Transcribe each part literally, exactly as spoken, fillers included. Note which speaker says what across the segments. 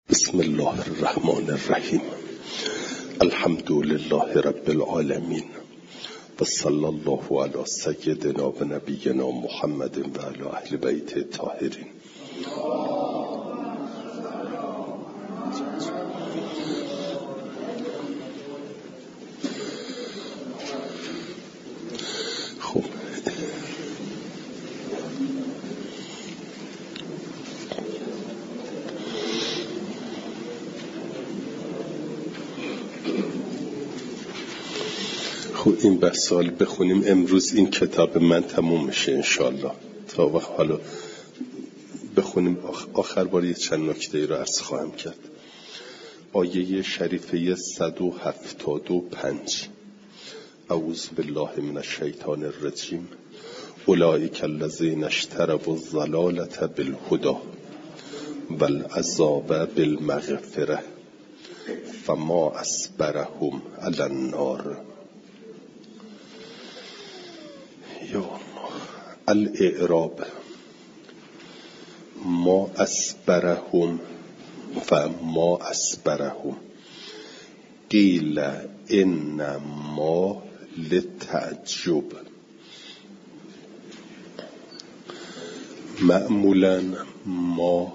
Speaker 1: بسم الله الرحمن الرحیم. الحمد لله رب العالمین و صلی الله علی سیدنا و نبینا محمد و علی اهل بیت الطاهرین. خب خب این بحث حال بخونیم. امروز این کتاب من تموم میشه انشالله. تا وقت حالا بخونیم. آخر بار یه چند نکته ای رو عرض خواهم کرد. آیه شریفه صد و هفتاد و پنج: اعوذ بالله من الشیطان الرجیم اولئک الذین اشتروا الضلالة بالهدی والعذاب بالمغفرة فما اصبرهم علی النار. یا الاعراب ما اصبرهم فما اصبرهم قیل ان ما للتعجب. معمولا ما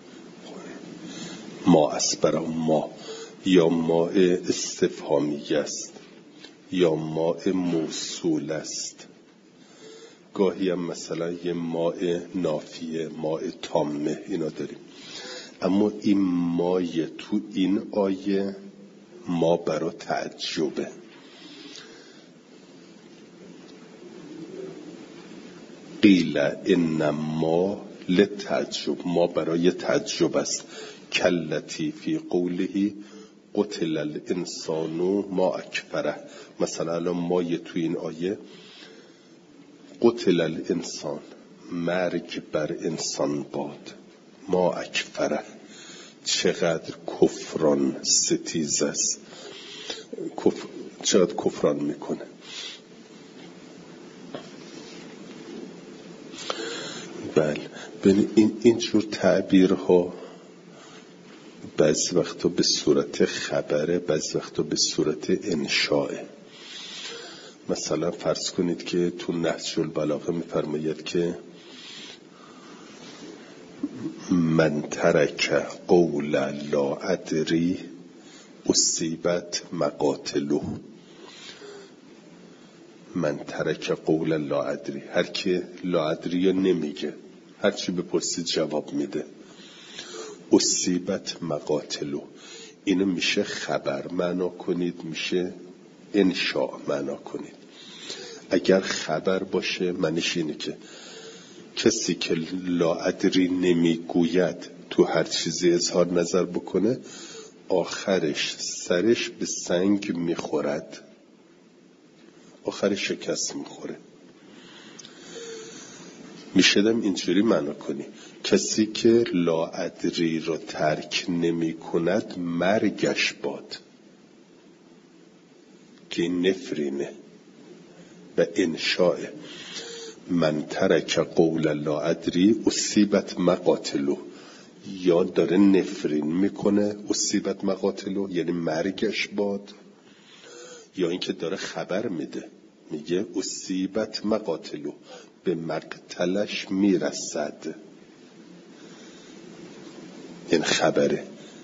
Speaker 1: ما اصبرهم ما یا ما استفهامی است یا ما موصول است. گاهی هم مثلا یه ماء نافیه، ماء تامه اینا داریم. اما این مایه تو این آیه ما برای تعجبه. قیل ان ما للتعجب، ما برای تعجب است. کلتی فی قوله قتل الانسان ما اکفره. مثلا الان مایه تو این آیه قتل الانسان، مرگ بر انسان باد. ما اکفره، چقدر کفران ستیز است، کفر، چقدر کفران میکنه. بله ببین این اینجور تعبیرها بعضی وقتا به صورت خبره، بعضی وقتا به صورت انشائه. مثلا فرض کنید که تو نهج البلاغه میفرماید که من ترک قول لا ادری اصیبت مقاتله. من ترک قول لا ادری، هر که لا ادری نمیگه، هر چی بپرسید جواب میده. اصیبت مقاتله، اینو میشه خبر معنا کنید، میشه انشاء معنا کنید. اگر خبر باشه معنیش اینه که کسی که لا ادری نمیگوید تو هر چیزی اظهار نظر بکنه آخرش سرش به سنگ میخورد، آخرش شکست میخوره. میشدم اینجوری معنا کنی کسی که لا ادری رو ترک نمی کند مرگش باد، که این نفرینه و انشاء. من ترک قول لا ادری اصیبت مقاتلو، یا داره نفرین میکنه اصیبت مقاتلو یعنی مرگش باد، یا اینکه داره خبر میده میگه اصیبت مقاتلو به مقتلش میرسد. این خبره،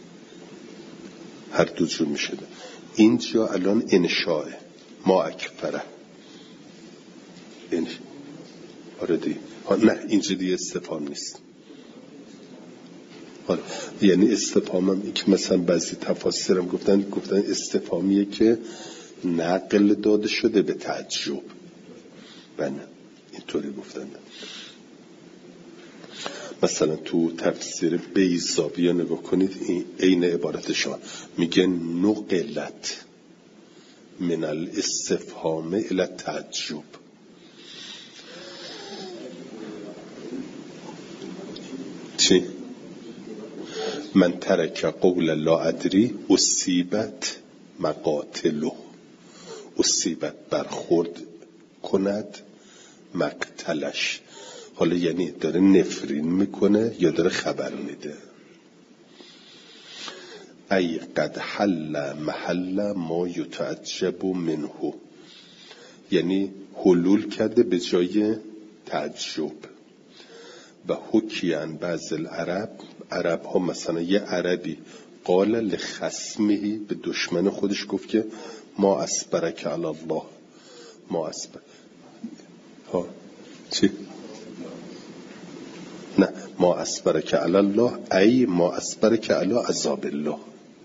Speaker 1: هر دو جور میشه. اینجا الان انشاء ما اکفره. این آره دی نه اینجا دیگه استفهام نیست. آره. یعنی استفهامم این که مثلا بعضی تفاسیرم گفتن گفتن استفهامیه که نقل داده شده به تعجب. بله اینطوری گفتن. مثلا تو تفسیر بیضاویه نگاه کنید، این عین عبارتشان میگه نقلت من الاستفهام الی التعجب. چی؟ من ترک قول لا ادری اصیبت مقاتلو، اصیبت برخورد کند مقتلش. حالا یعنی داره نفرین میکنه یا داره خبر میده. ای قد حل محل ما یتعجب منه، یعنی حلول کرده به جای تعجب. و حکیان بعض العرب، عرب ها مثلا یه عربی قال لخصمه، به دشمن خودش گفت که ما اصبرک علی الله، ما اصبر ها چی؟ نه، ما اصبرک علی الله ای ما اصبرک علی عذاب الله،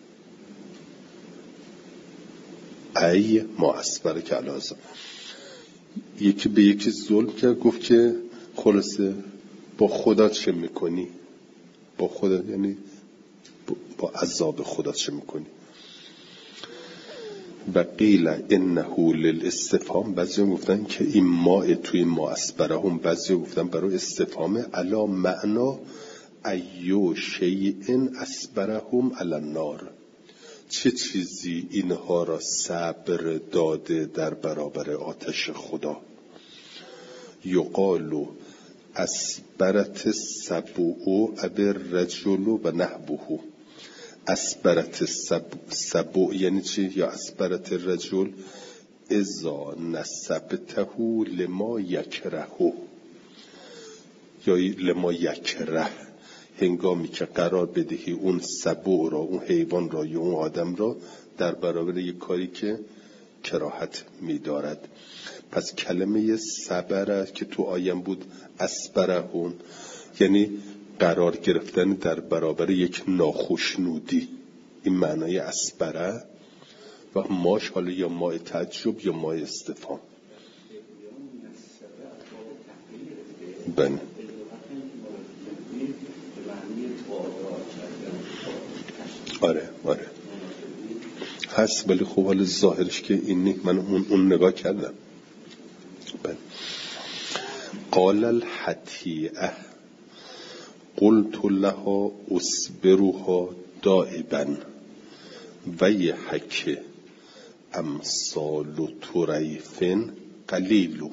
Speaker 1: ای ما اصبرک علی عذاب. یکی به یکی ظلم کرد، گفت که خلاصه با خدا چه میکنی؟ با خدا یعنی با عذاب خدا چه میکنی؟ و قیل انه للاستفهام، بعضی گفتن که این ما توی ما اسبرهم، بعضی گفتن برای استفهام علا معنا ایو شیء اسبرهم علی النار، چه چیزی اینها را صبر داده در برابر آتش خدا. یقالو اسبرت السبوع ابر رجل و نحبه، اسبرت السبوع یعنی چی؟ یا اسبرت الرجل اذا نسبته لما یکرهه، یا لما یکره، هنگامی که قرار بدهی اون سبوع را، اون حیوان را یا اون آدم را در برابر یک کاری که کراهت می‌دارد. پس کلمه صبر که تو آیم بود اسبرهون، یعنی قرار گرفتن در برابر یک ناخوشنودی، این معنای اسبره. و ماش حالا یا مای تعجب یا مای استفهام. بله آره آره هست، ولی خب حالا ظاهرش که این نیست، من اون, اون نگاه کردم. بله. قال الحتیئه قلت لها اصبرها دائبا ویحک امثال طریف قلیل.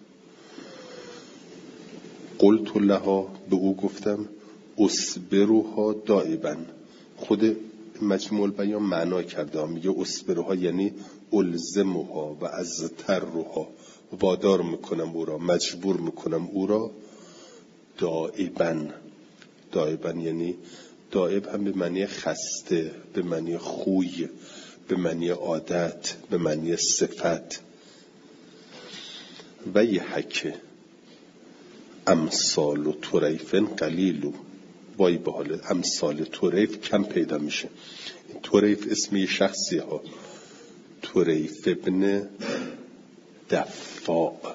Speaker 1: قلت لها، به او گفتم، اصبرها دائبا، خود مجموع بیان معنا کرده، میگه اصبرها یعنی الزمها و ازترها، وادار میکنم او را، مجبور میکنم او را، دائبا. دائبا یعنی دائب هم به معنی خسته، به معنی خوی، به معنی عادت، به معنی صفت. و یحک امثال طریف قلیل، وای به حال امثال طریف کم پیدا میشه. طریف اسم یه شخصی ها، طریف ابن دفاع،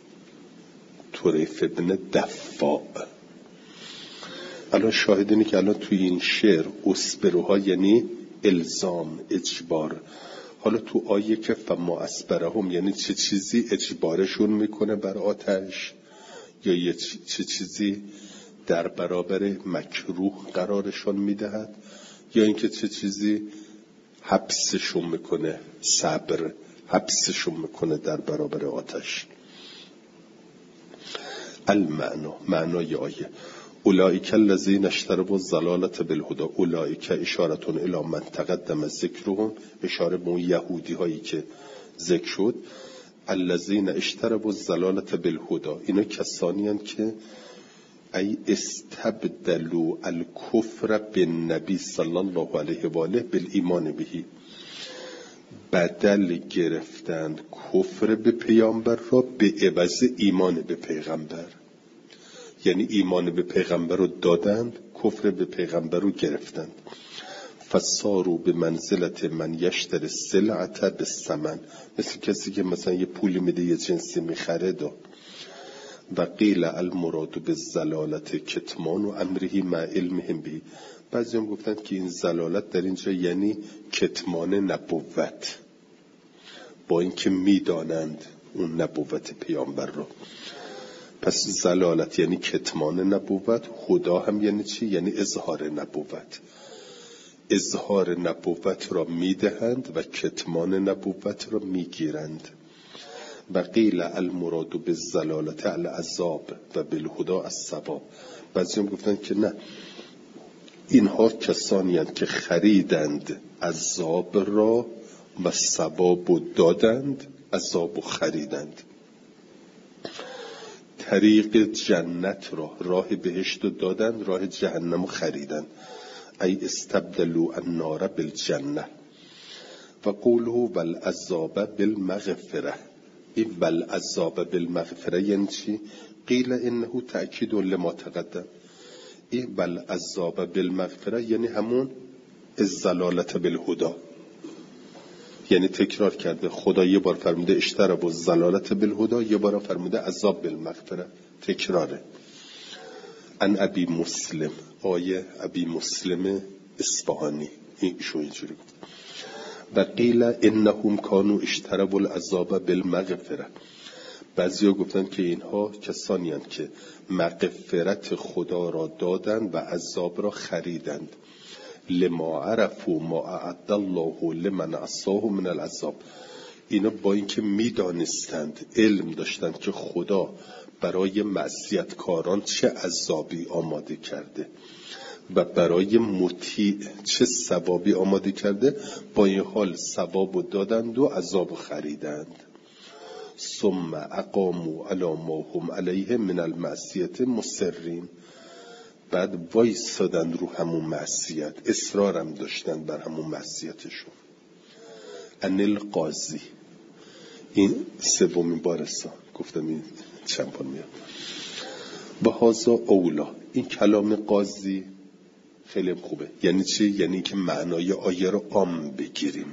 Speaker 1: طریف ابن دفاع. الان شاهدینی که الان توی این شعر اسبروها یعنی الزام، اجبار. حالا تو آیه که فما اسبرهم یعنی چه چیزی اجبارشون میکنه بر آتش، یا یه چه چیزی در برابر مکروه قرارشون میدهد، یا اینکه چه چیزی حبسشون میکنه، صبر حبسشون میکنه در برابر آتش. المعنی، معنای آیه اولئک الذین اشتروا الضلالة بالهدی، اولئک اشارتون الی من تقدم ذکرهم، اشاره به اون یهودی هایی که ذکر شد. الذین اشتروا الضلالة بالهدی، اینا کسانی هستند که ای استبدلوا الکفر بالنبی صلی الله علیه و آله بالایمان بهی، بدل گرفتند کفر به پیامبر را به عوض ایمان به پیغمبر. یعنی ایمان به پیغمبر رو دادند، کفر به پیغمبر رو گرفتند. فصاروا به منزلت من یشتر السلعة بالثمن، مثل کسی که مثلا یه پولی میده یه جنسی میخره. دا و قیل المراد بالضلالت کتمان و امره مع علمهم به، بعضی هم گفتند که این ضلالت در اینجا یعنی کتمان نبوت، با اینکه میدانند اون نبوت پیامبر رو. پس ضلالت یعنی کتمان نبوت، خدا هم یعنی چی؟ یعنی اظهار نبوت. اظهار نبوت را میدهند و کتمان نبوت را میگیرند. و قیل المراد بالضلالت العذاب و بالهدی الثواب، بعضی هم گفتن که نه، اینها کسانی هستند که خریدند عذاب را و ثواب و دادند، عذاب و خریدند. طریق جنت را، راه بهشت رو دادند، راه جهنم رو خریدند. ای استبدلوا النار بالجنه و قوله والعذاب بالمغفره. این والعذاب بالمغفره یعنی چی؟ قیل انه تأکید لما تقدم. این والعذاب بالمغفره یعنی همون الضلالة بالهدى، یعنی تکرار کرده. خدا یه بار فرموده اشترى بالضلالة بالهدى، یه بار فرموده عذاب بالمغفره، تکراره. ان ابی مسلم، آیه ابی مسلم اصفهانی ایشون اینجوری گفت. و قیل انهم کانوا اشتروا العذاب بالمغفره. بعضیا گفتن که اینها کسانی هستند که مغفرت خدا را دادند و عذاب را خریدند. لما عرفوا ما اعد الله لمن عصاه من العذاب. اینا با اینکه میدانستند، علم داشتند که خدا برای معصیتکاران چه عذابی آماده کرده و برای مطیع چه ثوابی آماده کرده، با این حال ثوابو دادند و عذابو خریدند. ثم اقاموا علی ما هم علیه من المعصیت مصرین. بعد وایسادند رو همون معصیت، اصرارم داشتند بر همون معصیتشون. ان القاضی، این سومین بارستان گفتم این چند بار میاد. و هذا اولا، این کلام قاضی خیلی خوبه. یعنی چی؟ یعنی که معنای آیه رو عام بگیریم.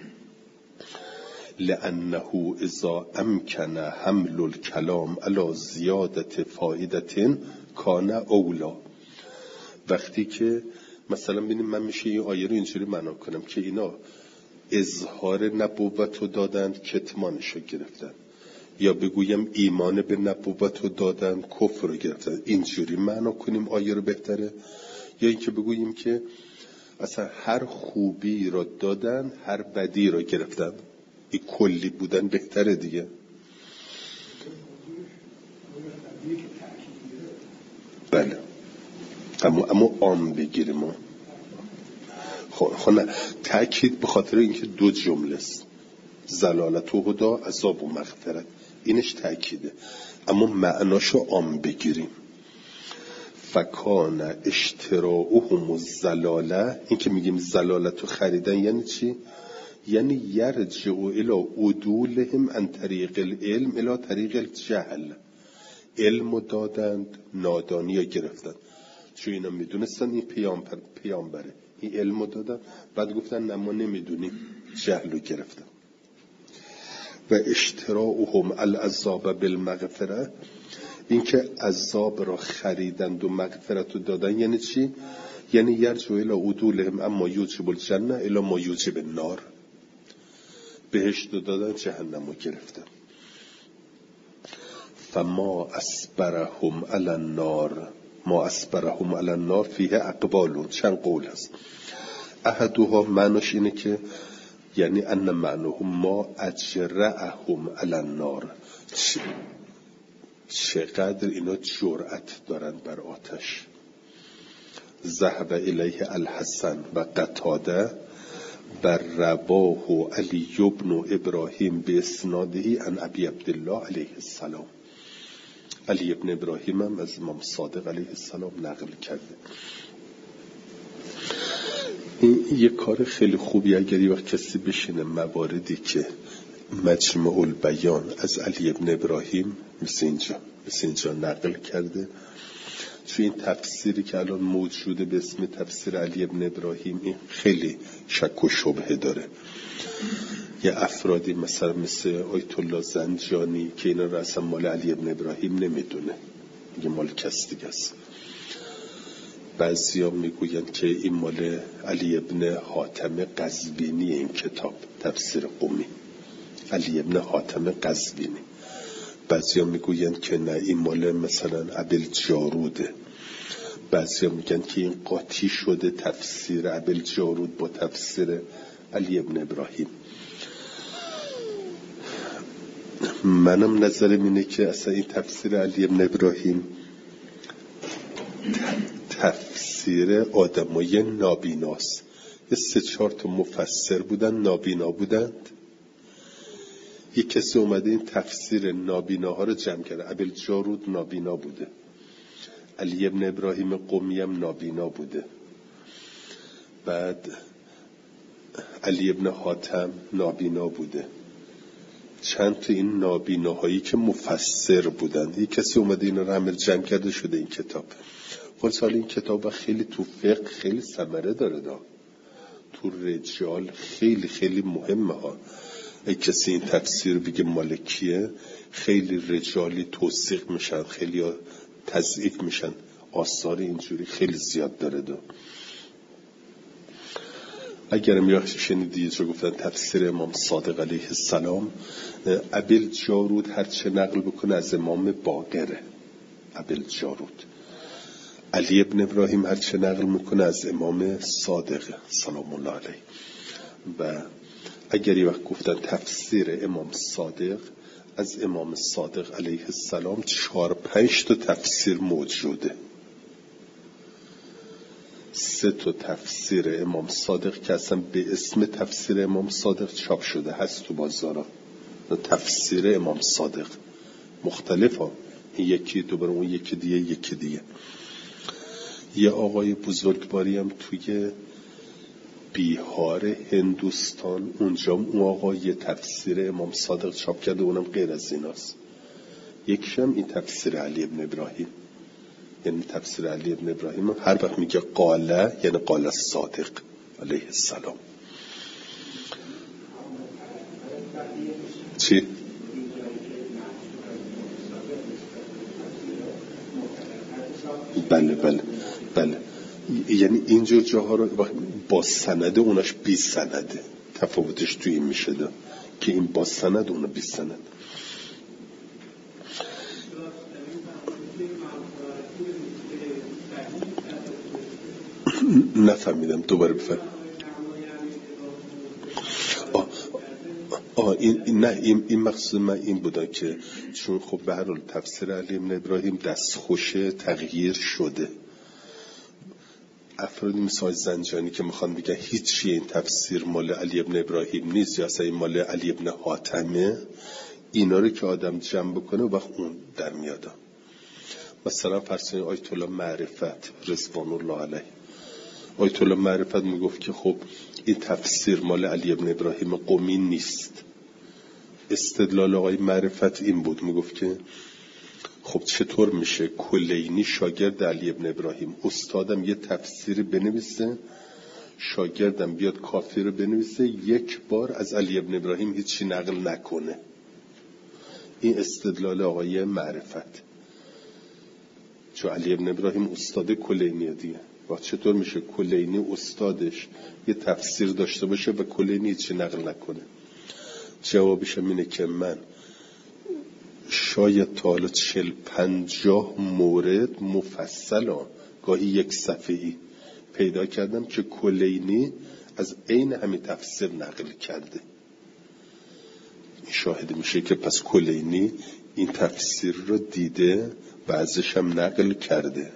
Speaker 1: لأنه اذا امکن حمل الكلام علی زیادت فائدة کان اولا. وقتی که مثلا ببینیم من میشه این آیه رو اینجوری معنا کنم که اینا اظهار نبوت رو دادند، کتمانش رو گرفتن، یا بگویم ایمان به نبوت رو دادند، کفر رو گرفتن. اینجوری معنا کنیم آیه رو بهتره، یا اینکه بگوییم که اصلا هر خوبی رو دادن، هر بدی رو گرفتن. این کلی بودن بهتره دیگه. بله، اما اما عام بگیریم. خب نه، تأکید به خاطر اینکه دو جمله است، زلالت و هدی، عذاب و مغفرت، اینش تأکیده، اما معناشو عام بگیریم. فکان اشتراؤهم الزلاله، این که میگیم زلالت رو خریدن یعنی چی؟ یعنی یرجع الی عدولهم عن طریق العلم الی طریق الجهل. علم دادند، نادانی ها گرفتن، چون اینا میدونستن این پیامبر پیامبره، این علم دادن، بعد گفتن نه ما نمیدونیم، جهل رو گرفتن. و اشتراؤهم العذاب بالمغفره، این که عذاب را خریدند و مغفرت رو دادن یعنی چی؟ یعنی یرجع الی عدولهم اما یوجب الجنه الی ما یوجب النار. بهشت رو دادن، جهنم رو گرفتن. فما اسبرهم علی النار، ما اسبرهم علی النار فیه اقبالون، چند قول هست. احدوها معناش اینه که یعنی ان معناهم ما اجرعهم علی النار، چقدر اینا جرأت دارن بر آتش. ذهب الیه الحسن و قتاده بر رواه علی ابن ابراهیم به اسناده عن ابی عبدالله علیه السلام. علی ابن ابراهیم هم از امام صادق علیه السلام نقل کرده. این یه کار خیلی خوبی، اگر یه وقت کسی بشینه مواردی که مجمع البیان از علی ابن ابراهیم مثل اینجا مثل اینجا نقل کرده، چون این تفسیری که الان موجوده به اسم تفسیر علی ابن ابراهیم، این خیلی شک و شبهه داره. یه افرادی مثلا مثل آیت الله زنجانی که اینا رو اصلا مال علی ابن ابراهیم نمیدونه، میگه مال کس دیگه است. بعضیا میگوین که این مال علی ابن حاتم قزوینی، این کتاب تفسیر قمی علی ابن حاتم قزوینی. بعضیا میگوین که نه، این مال مثلا ابل جاروده. بعضیا میگن که این قاطی شده تفسیر ابل جارود با تفسیر علی ابن ابراهیم. منم نظرم اینه که اصلا این تفسیر علی ابن ابراهیم تفسیر آدمای نابیناست. یه سه چهار تا مفسر بودن نابینا بودند، یه کسی اومده این تفسیر نابیناها رو جمع کرده. ابوالجارود نابینا بوده، علی ابن ابراهیم قمی هم نابینا بوده، بعد علی ابن حاتم نابینا بوده. چند تا این نابیناهایی که مفسر بودن، یه کسی اومده اینا رو همه جمع کرده شده این کتاب. خلاص حالا این کتاب خیلی تو فقه خیلی ثمره داره، دا تو رجال خیلی خیلی مهمه ها. ای کسی این تفسیر بگه مالکیه، خیلی رجالی توثیق میشن، خیلی تضعیف میشن، آثار اینجوری خیلی زیاد داره. دا اگرم یا شنیدی یه جا گفتن تفسیر امام صادق علیه السلام، ابوالجارود هر چه نقل بکنه از امام باقره. ابوالجارود علی ابن ابراهیم هر چه نقل میکنه از امام صادق سلام الله علیه. و اگر یه وقت گفتن تفسیر امام صادق، از امام صادق علیه السلام چهار پنج تا تفسیر موجوده. سه تا تفسیر امام صادق که اصلا به اسم تفسیر امام صادق چاپ شده هست تو بازارا. تفسیر امام صادق مختلف ها، این یکی دوباره اون یکی دیگه یکی دیگه. یه آقای بزرگواری هم توی بیهار هندوستان، اونجا اون آقا یه تفسیر امام صادق چاپ کرده، اونم غیر از ایناست. یکیشم این تفسیر علی ابن ابراهیم، یعنی تفسیر علی ابن ابراهیم هر وقت میگه قاله یعنی قال الصادق علیه السلام. چی؟ بله بله بله، یعنی اینجور جاها رو با سنده اوناش بی سنده، تفاوتش توی این میشه ده که این با سند اونو بی سند. نفهمیدم، دوباره بفرم. آه آه این نه این این مقصود من این بوده که چون خب به هر حال تفسیر علی ابن ابراهیم دستخوش تغییر شده. افرادی مثل زنجانی که میخوان بگن هیچی این تفسیر مال علی ابن ابراهیم نیست یا اصلا این مال علی ابن حاتمه، اینا رو که آدم جمع بکنه و وقت اون در میاده. مثلا فرسانی آیت الله معرفت رضوان الله علیه، آیت الله معرفت میگفت که خب این تفسیر مال علی ابن ابراهیم قمی نیست. استدلال آقای معرفت این بود، میگفت که خب چطور میشه کلینی شاگرد علی ابن ابراهیم، استادم یه تفسیری بنویسه، شاگردم بیاد کافی رو بنویسه، یک بار از علی ابن ابراهیم هیچی نقل نکنه. این استدلال آقای معرفت، چون علی ابن ابراهیم استاد کلینیه دیگه، و چطور میشه کلینی استادش یه تفسیر داشته باشه و کلینی هیچی نقل نکنه؟ جوابشم اینه که من شاید تا حالا چل پنجاه مورد مفصلا گاهی یک صفحه‌ای پیدا کردم که کلینی از عین همین تفسیر نقل کرده. این شاهد میشه که پس کلینی این تفسیر رو دیده و ازش هم نقل کرده.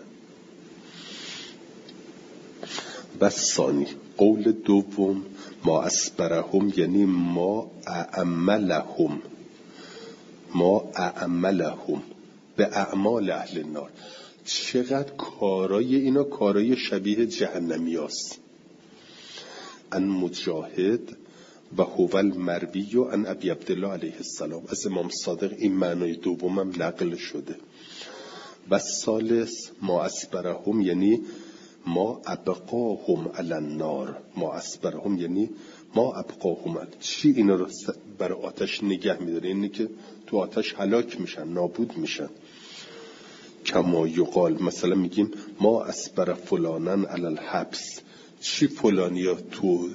Speaker 1: و ثانی قول دوم ما اسبرهم، یعنی ما اعملهم، ما اعملهم به اعمال اهل النار. چقدر کارای اینا کارای شبیه جهنمی هست. ان مجاهد و هو المروی و ان ابی عبدالله علیه السلام، از امام صادق این معنای دومم نقل شده. و ثالث ما اسبرهم، یعنی ما ابقاهم علی النار، ما اسبرهم یعنی ما ابقاهم، چی اینا رو بر آتش نگه میداره؟ اینه که تو آتش هلاک میشن، نابود میشن. کما یقال، مثلا میگیم ما اسبر فلانن علی الحبس، چی فلانی ها تو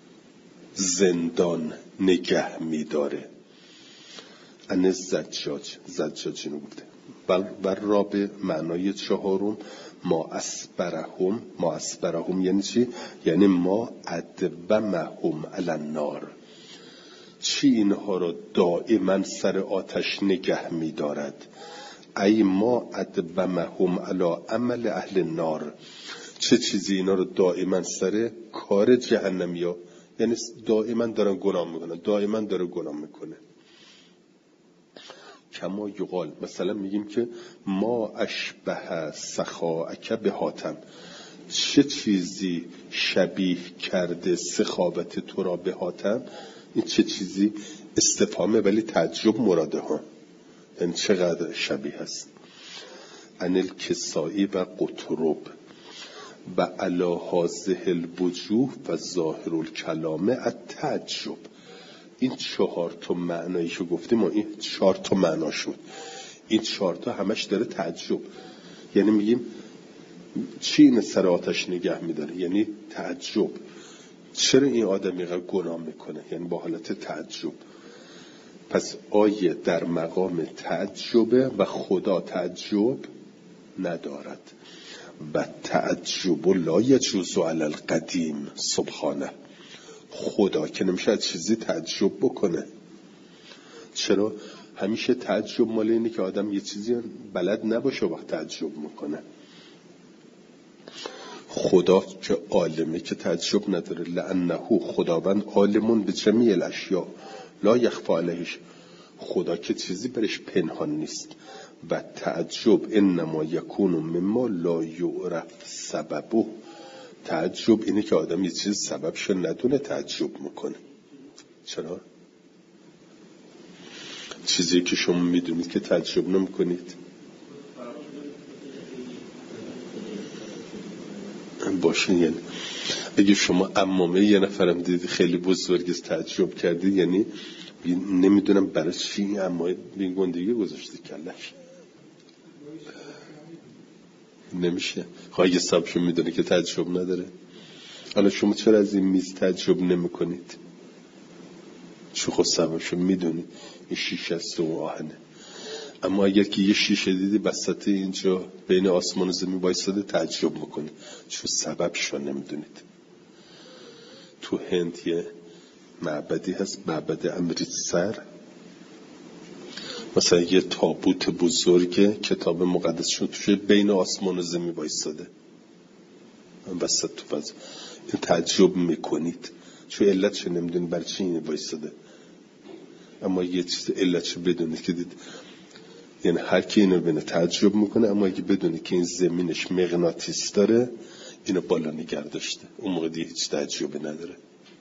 Speaker 1: زندان نگه میداره. ان زجاج، زجاج اینو گفته. و رابع معنای چهارم ما اسبرهم، ما اسبرهم یعنی چی؟ یعنی ما ادومهم علی النار، چی اینها را دائما سر آتش نگه می دارد. ای ما ادومهم علی عمل اهل النار، چه چیزی اینا رو دائما سر کار جهنمیا، یعنی دائما دارن گناه میکنن، دائما داره گناه میکنه. کما یقال، مثلا میگیم که ما اشبه سخاءک به حاتم، چه چیزی شبیه کرده سخاوت تو را به حاتم. این چه چیزی استفهامه ولی تعجب مراده ها، یعنی چقدر شبیه هست. انل کسایی و قطرب و علا هازه الوجوه و ظاهر الکلامه التعجب. این چهار تا معنایشو گفتیم و این چهار تا معنا شد. این چهار تا همش داره تعجب، یعنی میگیم چی این سر آتش نگه میداره، یعنی تعجب. چرا این آدم اینقدر گناه میکنه، یعنی با حالت تعجب. پس آیه در مقام تعجبه و خدا تعجب ندارد. و تعجب لا یجوز علی القدیم سبحانه، خدا که نمیشه از چیزی تعجب بکنه. چرا؟ همیشه تعجب مال اینه که آدم یه چیزی بلد نباشه وقت تعجب میکنه. خدا که عالمه که تعجب نداره. لانه خداوند عالمون به جمیع الاشیاء لا یخفی علیهش، خدا که چیزی برش پنهان نیست. و تعجب انما یکون مما لا یعرف سببه، تعجب اینه که آدم یه چیز سببشو ندونه تعجب میکنه. چرا؟ چیزی که شما میدونید که تعجب نمیکنید. باشه، یعنی اگه شما عمامه یه نفرم دیدی خیلی بزرگی تعجب کردی، یعنی نمیدونم برای چی این عمامه این گندگی گذاشتی کلش نمیشه. خواهی یه سبشو میدونه که تعجب نداره. حالا شما چرا از این میز تعجب نمی کنید؟ چون خود سببشو میدونی این شیشه است و آهنه. اما اگر که یه شیشه دیدی وسط اینجا بین آسمان و زمین وایساده تعجب میکنی، چون سببشو نمیدونید. تو هند یه معبدی هست، معبد امریتسر، مثلا یه تابوت بزرگه کتاب مقدس شد توش بین آسمان و زمین وایساده وسط تو فضا. این تعجب میکنید چون علتش نمیدونید برای چی این وایساده. اما یه چیز علتش بدونید که دید، یعنی هر کی اینو ببینه تعجب میکنه. اما اگه بدونید که این زمینش مغناطیس داره، اینو بالا نگه داشته، اون موقع دیگه هیچ تعجبی نداره.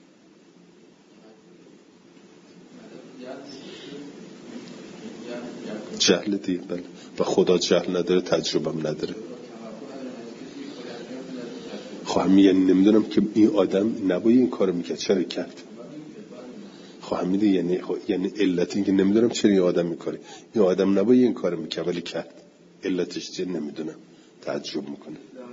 Speaker 1: جهل دیگه، بله. و خدا جهل نداره، تعجبم نداره. خواهم یعنی نمیدونم که این آدم نباید این کارو میکرد، چرا کرد؟ خواهم میده یعنی یعنی علت این که نمیدونم چرا این آدم میکاره، این آدم نباید این کارو میکرد ولی کرد، علتش چیه نمیدونم، تعجب میکنه.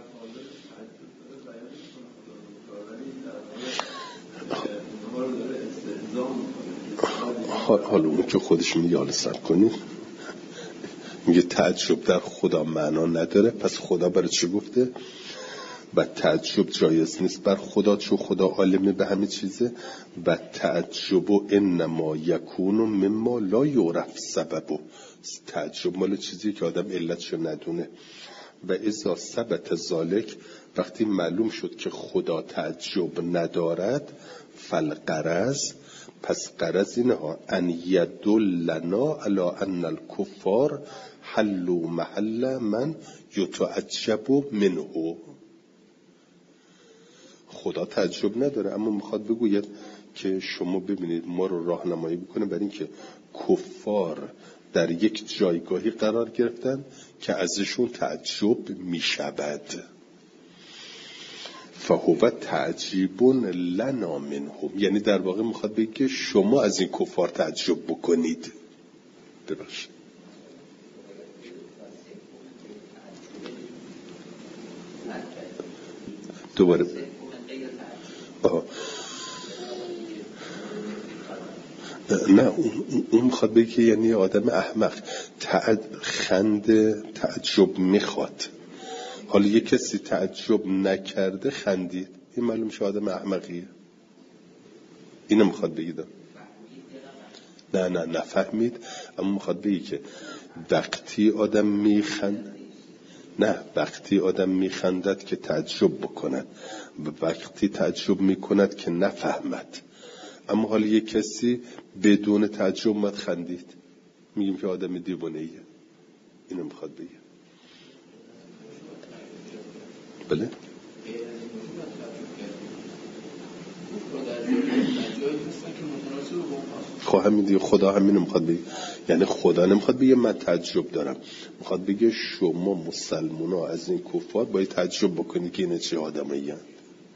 Speaker 1: حالا اون که خودش میگه حالا سب کنید، میگه تعجب در خدا معنا نداره. پس خدا برای چی گفته؟ و تعجب جایز نیست بر خدا چون خدا عالمه به همه چیزه. و تعجب انما یکون مما لا یعرف سببه، تعجب مال چیزی که آدم علتشو ندونه. و اذا ثبت ذالک، وقتی معلوم شد که خدا تعجب ندارد، فالغرض، پس غرض اینه ها ان یدلنا علی ان الکفار حلوا محل من یتعجب منه. خدا تعجب نداره اما میخواد بگوید که شما ببینید ما رو راهنمایی بکنه برای اینکه کفار در یک جایگاهی قرار گرفتن که ازشون تعجب میشود. فهو تعجیب لنا منهم، یعنی در واقع میخواد بگه که شما از این کفار تعجب بکنید. ببخشید دوباره آه. نه اون میخواد بگه که یعنی آدم احمق تعد خنده تعجب میخواد. حالا یه کسی تعجب نکرده خندید، این معلوم شه آدم احمقیه. اینو میخواد بگید. نه نه نفهمید، اما میخواد بگه که وقتی آدم میخند نه وقتی آدم میخندد که تعجب بکند و وقتی تعجب میکند که نفهمد. اما حالا یک کسی بدون تعجب مد خندید، میگیم که آدم دیوانه ایه. اینو میخواد بگه. بله؟ خب همین دیگه، خدا همینو میخواد بگه. یعنی خدا نمیخواد بگه من تعجب دارم، میخواد بگه شما مسلمان ها از این کفار باید تعجب بکنید که اینه چه آدمایی هست.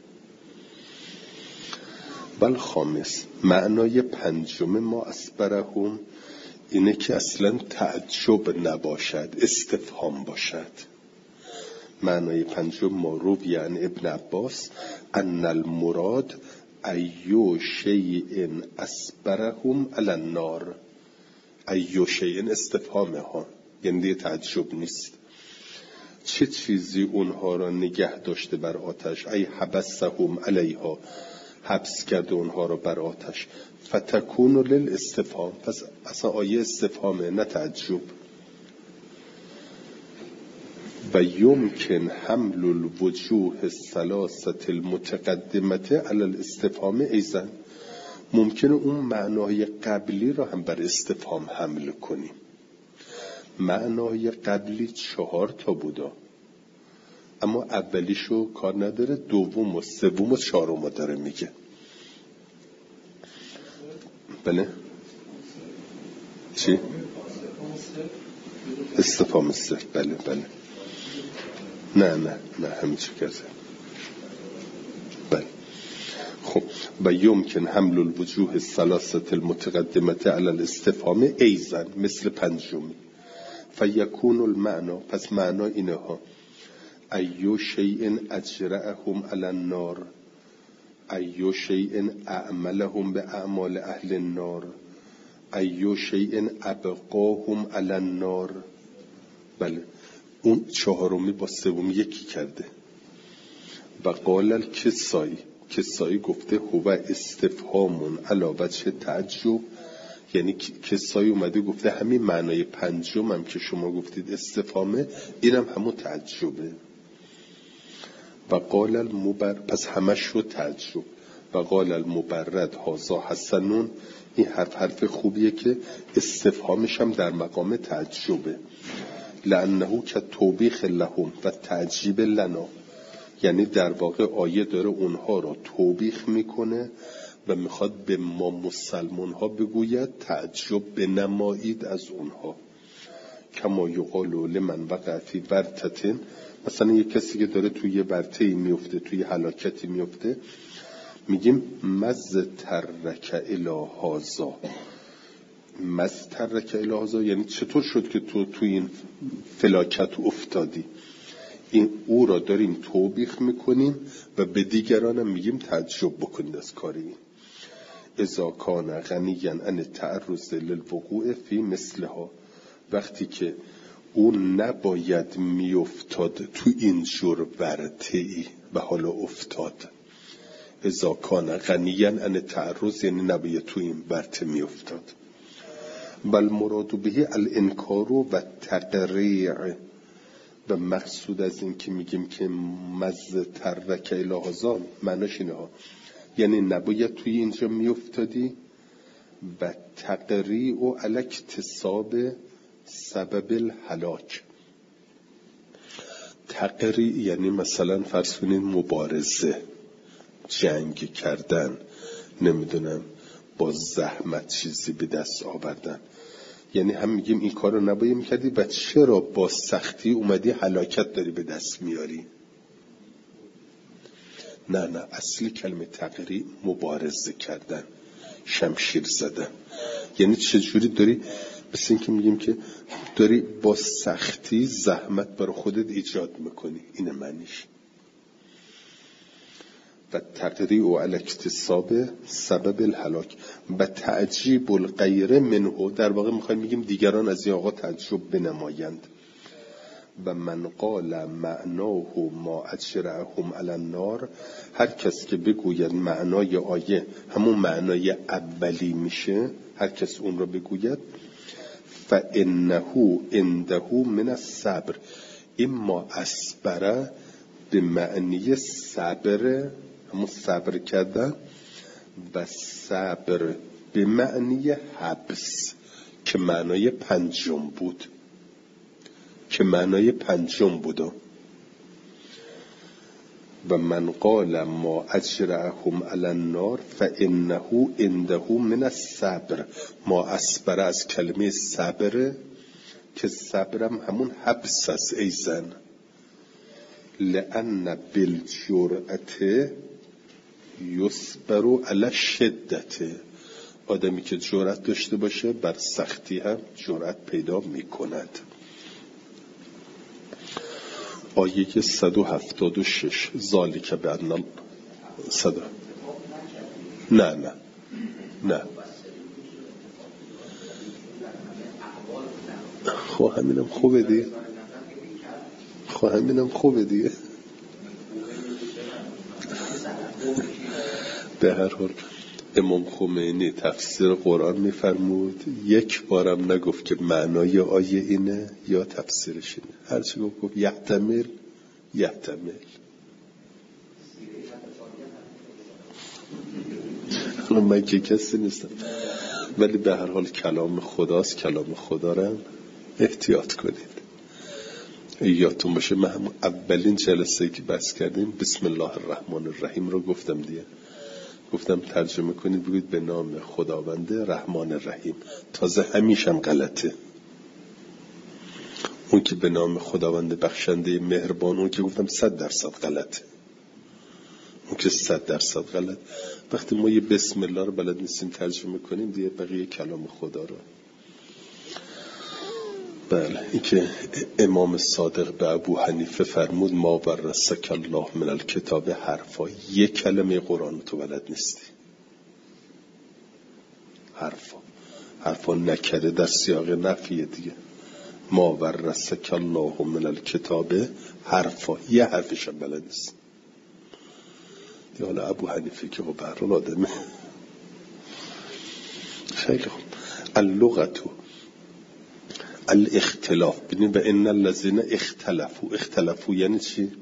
Speaker 1: بل خامس، معنای پنجم ما اسبرهم اینه که اصلا تعجب نباشد، استفهام باشد. معنای پنجم ما روی عن ابن عباس ان المراد ایو شیء اسبرهم علی النار. ایو شیء استفهامه ها، یعنی دیگه تعجب نیست. چه چیزی اونها را نگه داشته بر آتش؟ ای حبسهم علیها، حبس کرده اونها را بر آتش. فتکون للاستفهام، پس اصلا آیه استفهامه نه تعجب. و یمکن حمل الوجوه الثلاثه المتقدمه علی الاستفهام ایضا، ممکنه اون معنای قبلی را هم بر استفهام حمل کنیم. معنای قبلی چهار تا بودا، اما اولیشو کار نداره، دوم و سوم و چهارم داره میگه. بله چی؟ استفهام صرف. بله بله نه نه نه همین چی کرده. بله خب و یمکن حمل الوجوه الثلاثه المتقدمه علی الاستفهام ایضا مثل پنجمی. فیکون المعنی، پس معنا اینه ها، ایو شیء اجرأهم علی النار، ایو شیء اعملهم به اعمال اهل النار، ایو شیء ابقاهم علی النار. بله اون چهارمی با سومی یکی کرده. و قال الکسایی، کسایی گفته هو استفهامون علی وجه تعجب، یعنی کسایی اومده گفته همین معنای پنجم هم که شما گفتید استفهامه، اینم هم همون تعجبه. و قال المبر، پس همش شد تعجب. و قال المبرد هازا حسنون، این حرف حرف خوبیه که استفهامش هم در مقام تعجبه. لانه که توبیخ لهم و تعجیب لنا، یعنی در واقع آیه داره اونها را توبیخ میکنه و میخواد به ما مسلمان ها بگوید تعجب بنمایید از اونها. کما یقال لمن وقع فی ورطتن، مثلا یک کسی که داره توی یه ورطه‌ای میفته، توی هلاکتی میفته، میگیم مز ترک الی هذا. مز ترک الی هذا یعنی چطور شد که تو توی این فلاکت افتادی. این او را داریم توبیخ میکنیم و به دیگرانم میگیم تعجب بکنید از کاری. اذا کان غنیا عن التعرض للوقوع فی مثلها، وقتی که او نباید میافتاد تو این جور ورطه‌ای و حالا افتاد. اذا کان غنیا عن التعرض یعنی نباید تو این ورطه میافتاد. بل مراد به الانکار و تقریع، و مقصود از این که میگیم که مز ترک الی هذا معناش اینه ها، یعنی نباید توی اینجا میافتادی. و تقریع و علی اکتساب سبب الهلاک. تقریع یعنی مثلا فرض کنید مبارزه، جنگ کردن، نمیدونم با زحمت چیزی به دست آوردن، یعنی هم میگیم این کار رو نباید میکردی و چرا با سختی اومدی هلاکت داری به دست میاری. نه نه اصلی کلمه تقریع مبارزه کردن، شمشیر زدن، یعنی چجوری داری، مثل این که میگیم که داری با سختی زحمت برای خودت ایجاد میکنی، اینه معنیش. و تقریع و علی اکتساب سبب الهلاک و تعجیب الغیر منه، در واقع میخوایم میگیم دیگران از این آقا تعجب بنمایند. و من قال معناه ما اجرأهم علی النار، هر کس که بگوید معنای آیه همون معنای اولی میشه، هر کس اون رو بگوید، فانه عنده من الصبر. این ما اصبره به معنی صبر، همون صبر کردن، و صبر به معنی حبس که معنای پنجم بود که معنای پنجم بود و من قال ما اجرعهم علی النار فانه عنده من الصبر. ما اصبر از کلمه صبر که صبرم همون حبس است ای زن. لأن بالجرأت یصبر علی شدت. آدمی که جرأت داشته باشه بر سختی هم جرأت پیدا می کند. آیه صد و هفتاد و شش ذالک بأن صد نه نه نه خب همینم خوبه دیگه خب همینم خوبه دیگه به هر حال امام خمینی تفسیر قرآن میفرمود، یک بارم نگفت که معنای آیه اینه یا تفسیرش اینه، هرچی گفت گفت یحتمل یحتمل. حالا من که کسی نیستم ولی به هر حال کلام خداست، کلام خدا رو احتیاط کنید. یادتون باشه من هم اولین جلسه که بحث کردیم بسم الله الرحمن الرحیم رو گفتم دیگه، گفتم ترجمه کنید بگید به نام خداوند رحمان الرحیم. تازه همیشم غلطه، اون که به نام خداوند بخشنده مهربان، اون که گفتم صد درصد غلطه، اون که صد درصد غلط. وقتی ما یه بسم الله رو بلد نیستیم ترجمه کنیم دیگه بقیه کلام خدا رو. بله، این که امام صادق به ابو حنیفه فرمود ما ورثک الله من الکتاب حرفا، یک کلمه قرآن تو بلد نیستی. حرفا حرفا نکره در سیاق نفیه دیگه. ما ورثک الله من الکتاب حرفا، یه حرفش هم بلد نیست. حالا ابو حنیفه که با برحال آدمه. خیلی خوب. اللغتو الاختلاف. ببینید و ان الذين اختلفوا. اختلفوا یعنی چی؟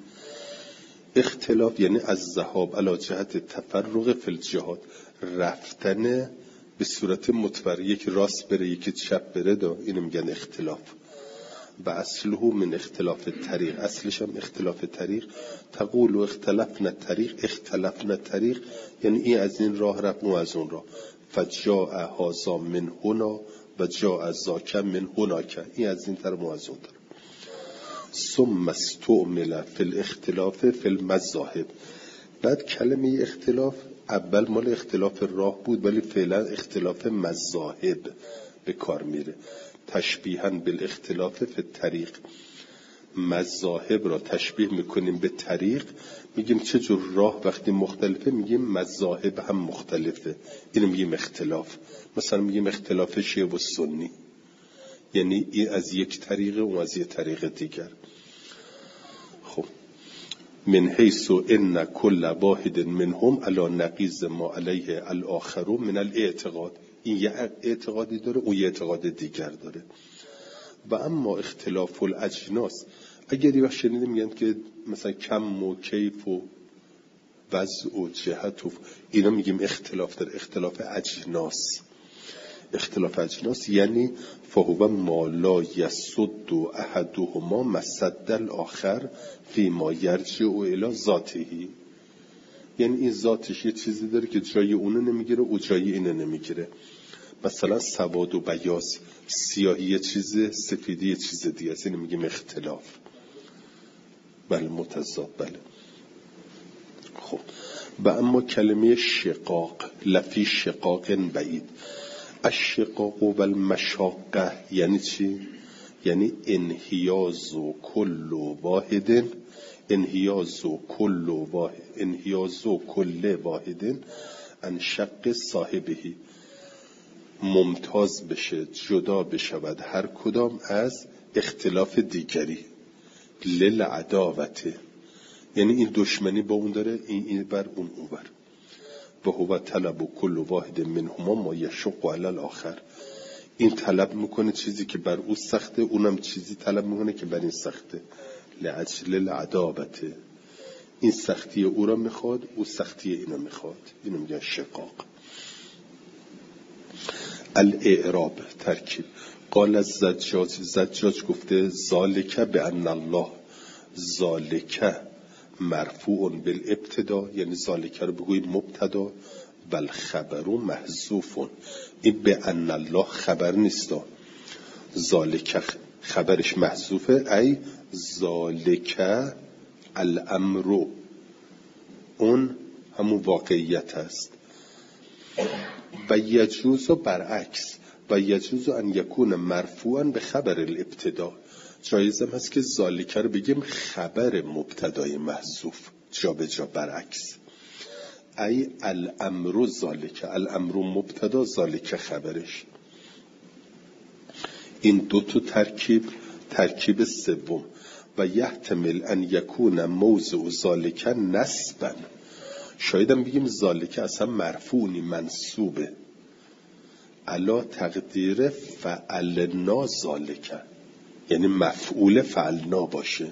Speaker 1: اختلاف یعنی از ذهاب علی جهت تفرق فی الجهاد، رفتن به صورت متفرق، یک راست بره یکی چپ بره، دا اینو میگن اختلاف. و اصله من اختلاف طریق، اصلش هم اختلاف طریق. تقول و اختلفنا طریق، اختلفنا طریق یعنی این از این راه رفت اون از اون راه. فجاء هذا من هنا و جاء ذاک من هناک، این از این طرف و از اون طرف. ثم استعمل فی الاختلاف فی المذاهب. بعد کلمه اختلاف اول مال اختلاف راه بود ولی فعلا اختلاف مذاهب به کار میره. تشبیها بالاختلاف فی الطریق، مذاهب را تشبیه میکنیم به طریق. میگیم چه جور راه وقتی مختلفه میگیم مذاهب هم مختلفه، اینو میگیم اختلاف. مثلا میگیم اختلاف شیعه و سنی، یعنی این از یک طریقه و از یک طریق دیگر. خب من حیث ان کل واحد منهم علی نقیض ما علیه الاخر من الاعتقاد. این یه اعتقادی داره اون یه اعتقاد دیگر داره. و اما اختلاف الاجناس، اگر یه وقت شنیده میگن که مثلا کم و کیف و وضع و جهت و اینا، میگیم اختلاف داره. اختلاف اجناس، اختلاف اجناس یعنی فهو ما لا یسد احدهما مسد الاخر فیما یرجع الی ذاته. یعنی این ذاتش یه چیزی داره که جای اونو نمیگیره و جای اینو نمیگیره. مثلا سواد و بیاض، سیاهی یه چیزه، سفیدی یه چیز دیگه است، اینو میگیم اختلاف. بله متضاد. بله خب. و اما کلمه شقاق، لفی شقاق بعید. الشقاق و المشاقه یعنی چی؟ یعنی انحیاز و کل واحد، انحیاز و کل واحد، انحیاز و کل واحد ان شق صاحبهی، ممتاز بشه، جدا بشود هر کدام از اختلاف دیگری. للعداوته یعنی این دشمنی با اون داره، این این بر اون اون بر. و هو طلب کل واحد منهما ما یشق علی الاخر. این طلب میکنه چیزی که بر او سخته، اونم چیزی طلب میکنه که بر این سخته. لعجل العداوته، این سختی او را میخواد، او سختی اینو میخواد. اینو میگن شقاق. الاعراب ترکیب. قال الزجاج، زجاج گفته ذالک بان الله، ذالک مرفوع بالابتدا، یعنی ذالک رو بگویید مبتدا، بل خبر محذوف. این بان الله خبر نیست، ذالک خبرش محذوفه، ای ذالک الامر، اون همون واقعیت است. و یجوز برعکس، و یجوز ان یکون مرفوعا به خبر الابتدا، جایزم هست که ذالک رو بگیم خبر مبتدای محذوف، جا به جا برعکس. ای الامر ذالک، الامر مبتدا، ذالک خبرش. این دو تا ترکیب. ترکیب سوم و یحتمل ان یکون موضع ذالک نسبا، شایدم بگیم ذالک اصلا مرفوعی منصوبه، علا تقدیر فعلنا ذالک، یعنی مفعول فعلنا باشه.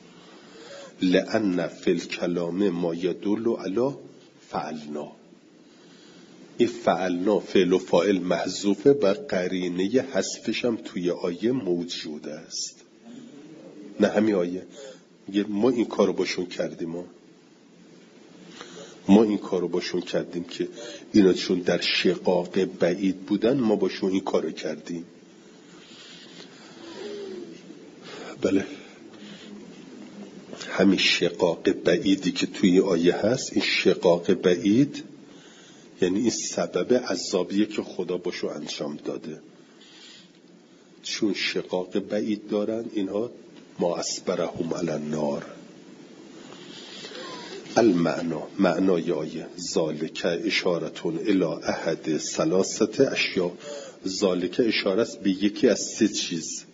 Speaker 1: لأن فی الکلام ما یدل علی فعلنا، این فعلنا فعل و فاعل محذوفه و قرینه حذفش هم توی آیه موجود است. نه همین آیه میگه ما این کارو باشون کردیم، ما ما این کارو باشون کردیم که اینا چون در شقاق بعید بودن ما باشون این کارو کردیم. بله، همین شقاق بعیدی که توی آیه هست، این شقاق بعید یعنی این سبب عذابیه که خدا باشو انجام داده. چون شقاق بعید دارن اینها، ما اسبرهم علی النار. المعنا، معنای آیه ذالک اشارتون الی احد ثلاثت اشیاء، ذالک اشاره است به یکی از سه چیز.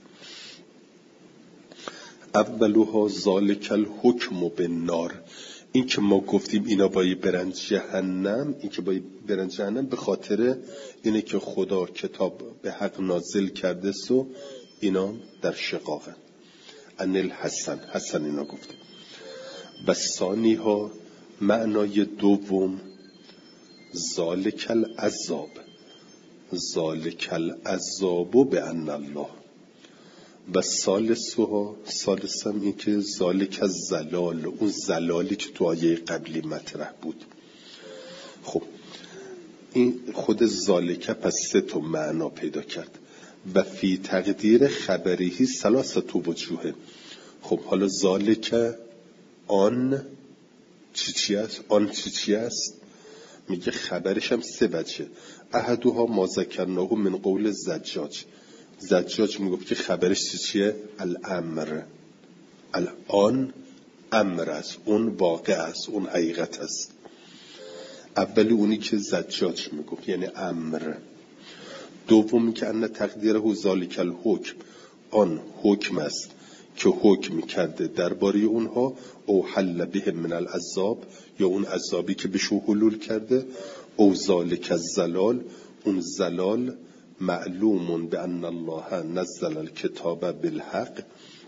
Speaker 1: اولها ذالک الحکم بالنار، این که ما گفتیم اینا باید برن جهنم، این که باید برن جهنم به خاطر اینه که خدا کتاب به حق نازل کرده سو اینا در شقاقن. ان الحسن، حسن اینا گفته. و ثانی ها، معنای دوم ذالک العذاب، ذالک العذاب بان الله. و ثالثها، ثالثم این که ذالک الزلال، اون زلالی که تو آیه قبلی مطرح بود. خب این خود ذالک پس سه تا معنا پیدا کرد. و فی تقدیر خبریه ثلاثه وجوه. خب حالا ذالک آن چی چی است؟ آن چی چی است؟ میگه خبرش هم سه وجه. احدها ما ذکرناه من قول زجاج، زجاج میگفت که خبرش چی چیه؟ الامر، الان امر است، اون واقع است، اون حقیقت است. اولی اونی که زجاج میگفت یعنی امر. دومی که ان تقدیره ذالک الحکم، آن حکم است که حکم کرده درباره اونها، او حل بهم من العذاب، یا اون عذابی که بهشون حلول کرده، او ذالک الزلال، اون زلال معلوم بان الله نزل الکتاب بالحق،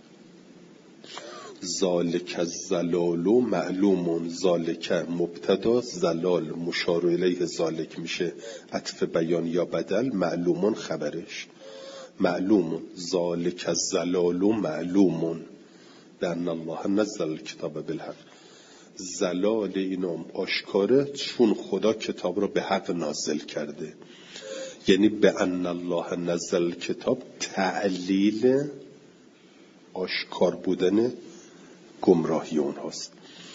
Speaker 1: ذالک الزلال معلوم، ذالک مبتدا، زلال مشار الیه، ذالک میشه عطف بیان یا بدل، معلوم خبرش. معلوم ذالک الزلال معلوم بان الله نزل الکتاب بالحق، زلال اینم آشکاره چون خدا کتاب رو به حق نازل کرده. یعنی به ان الله نزل کتاب تعلیل آشکار بودن گمراهی اونهاست.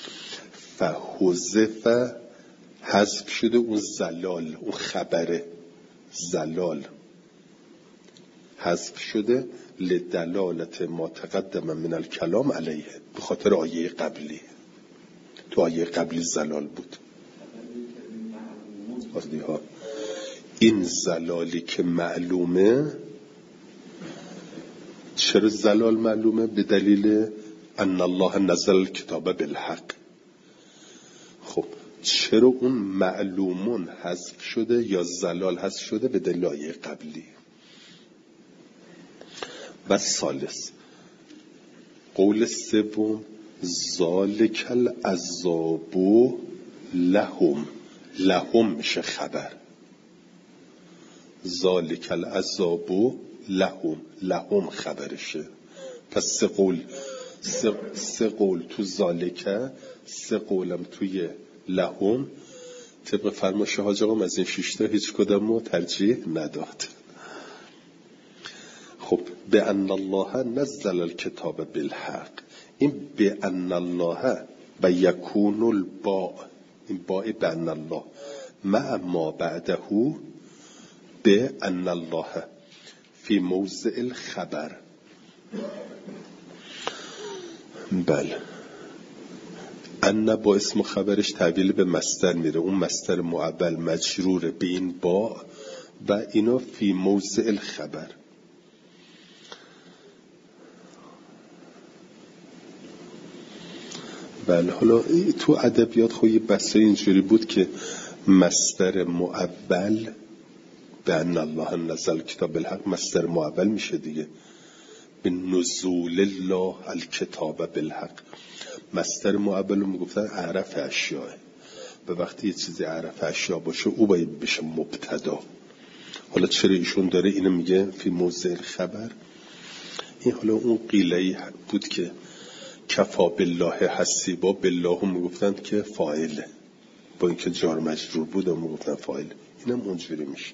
Speaker 1: فحذف، حذف شده اون زلال، اون خبره، زلال حذف شده لدلالت ما تقدم من الکلام علیه، به خاطر آیه قبلی. تو آیه قبلی زلال بود. ها این زلالی که معلومه، چرا زلال معلومه؟ به دلیل ان الله نزل کتاب بالحق. خب چرا اون معلومون حذف شده یا زلال حذف شده؟ به دلیل آیه قبلی. و ثالث قول سوم ذالک العذاب لهم، لهم میشه خبر، ذالک العذاب لهم، لهم خبرشه. پس سه قول، سه, سه قول تو ذالکه، سه قولم توی لهم. طبق فرمایش حاج آقام از این شش تا هیچ کدومو ترجیح نداد. خب به ان الله نزل الکتاب بالحق، این به ان الله و یکون الباء، این باء به ان الله مع ما بعده به ان الله فی موضع الخبر. بله ان با اسم خبرش تبدیل به مصدر میره، اون مصدر معول مجرور به این با و اینا فی موضع الخبر. بله حالا تو ادبیات خوی بحث اینجوری بود که مصدر معول به ان الله نزل کتاب بالحق مصدر معول میشه دیگه، به نزول الله الکتاب بالحق. مصدر معول رو میگفتن اعرف اشیاء، به وقتی یه چیزی اعرف اشیاء باشه او باید بشه مبتدا. حالا چرا ایشون داره اینو میگه فی موضع الخبر؟ این حالا اون قیله‌ای بود که کفا بالله حسیبا، بالله هم میگفتن که فاعله، با اینکه جار مجرور بود هم میگفتن فاعل، اینم اونجوری میشه.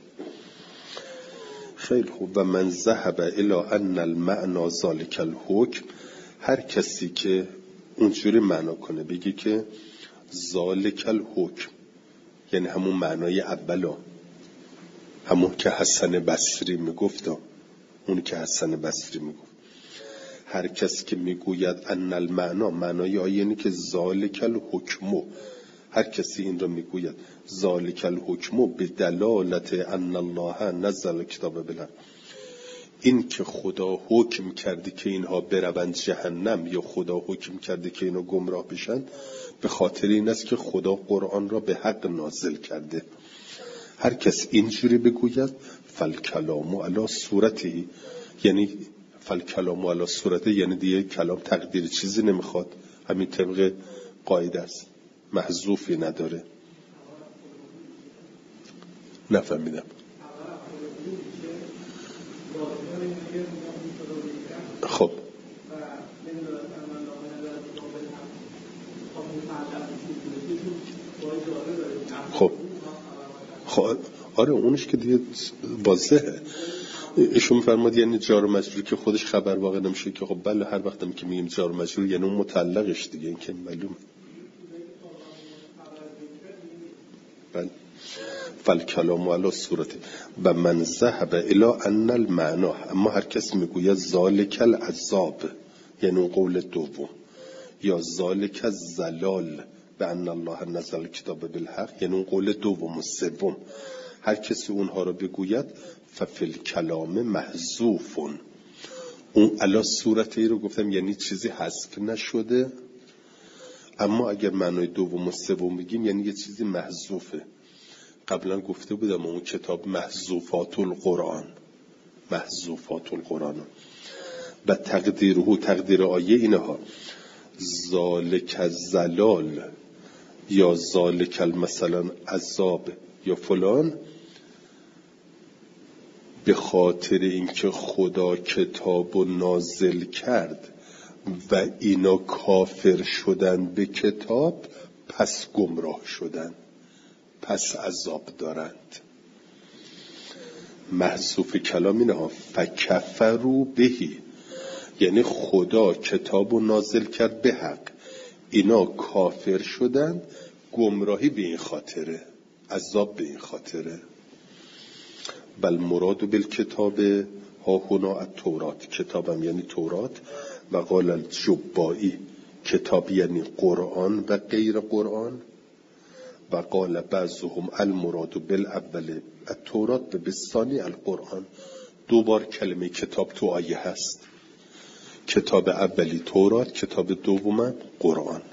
Speaker 1: خیلی خوب. و من ذهب الی ان المعنى ذلك الحکم، هر کسی که اونجوری معنا کنه بگی که ذلك الحکم یعنی همون معنای اولا، همون که حسن بصری میگفت، اون که حسن بصری میگفت، هر کسی که میگوید ان المعنى، معنای آیه که ذلك الحکم، هر کسی این را میگوید ذلك الحکم به دلالت ان الله نزل کتاب بالحق، این که خدا حکم کرده که اینها بروند جهنم یا خدا حکم کرده که اینها گمراه بشن، به خاطر این است که خدا قرآن را به حق نازل کرده. هر کس اینجوری بگوید فالکلام علی صورتی، یعنی فالکلام علی صورته یعنی دیگه کلام تقدیر چیزی نمیخواد، همین طبق قاعده است، محذوفی نداره. نفهمیدم. خب خب خب آره اونش که دیگه واضحه. ایشون فرمود یعنی جار و مجرور که خودش خبر واقع نمیشه که خب بله هر وقتم که میگیم جار و مجرور یعنی اون متعلقش دیگه، این که معلومه. بله فالکلام علی صورته و من ذهب الی ان المعنى، اما هر کس میگوید ذالک العذاب یعنی اون قول دوم، یا ذالک الزلال به ان الله نزل کتاب بالحق یعنی اون قول دوم و سوم، هر کسی اونها رو بگوید ففی الکلام محذوف، اون علی صورته رو گفتم یعنی چیزی حذف نشده، اما اگر معنای دوم و سوم بگیم یعنی یه چیزی محذوفه. قبلا گفته بودم اون کتاب محذوفات القرآن، محذوفات القرآن و تقدیره، تقدیر آیه اینها ذالک الزلال یا ذالک مثلا عذاب یا فلان، به خاطر اینکه خدا کتاب و نازل کرد و اینا کافر شدن به کتاب پس گمراه شدن، پس عذاب دارند. محذوف کلام اینها فکفروا بهی، یعنی خدا کتاب و نازل کرد به حق، اینا کافر شدن، گمراهی به این خاطره، عذاب به این خاطره. بل مراد بالکتاب ها هنا التورات، کتابم یعنی تورات، و قال الجبائی کتاب یعنی قرآن و غیر قرآن، و قال بعضهم المراد بالاول التورات و بالثانی القرآن. دو بار کلمه کتاب تو آیه هست، کتاب اولی تورات، کتاب دوم قرآن.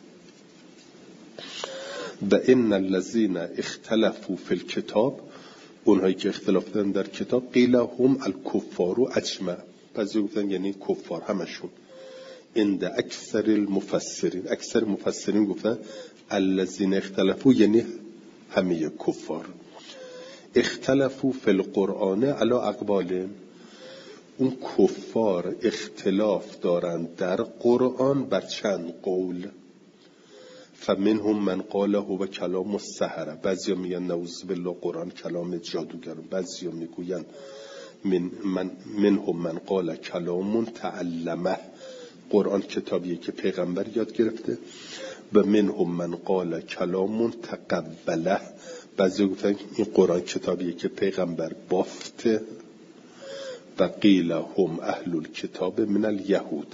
Speaker 1: و ان الذين اختلفوا في الكتاب، اونهایی که اختلاف دارن در کتاب، قیل هم الکفار اجمع، بعضی گفتن یعنی کفار همشون. عند اکثر المفسرین، اکثر مفسرین گفتن الذین اختلفوا یعنی همه کفار. اختلفوا فی القرآن علی اقوال، اون کفار اختلاف دارند در قرآن بر چند قول. فمنهم من قال هو کلام السحره، بعضیا میگن نعوذ بالله قرآن کلام جادوگران، بعضیا میگوین من من منهم من قال کلام تعلمه، قرآن کتابیه که پیغمبر یاد گرفته. و منهم من قال کلام تقبله، بعضی گفتن این قرآن کتابیه که پیغمبر بافته. و قیل هم اهل الکتاب من الیهود،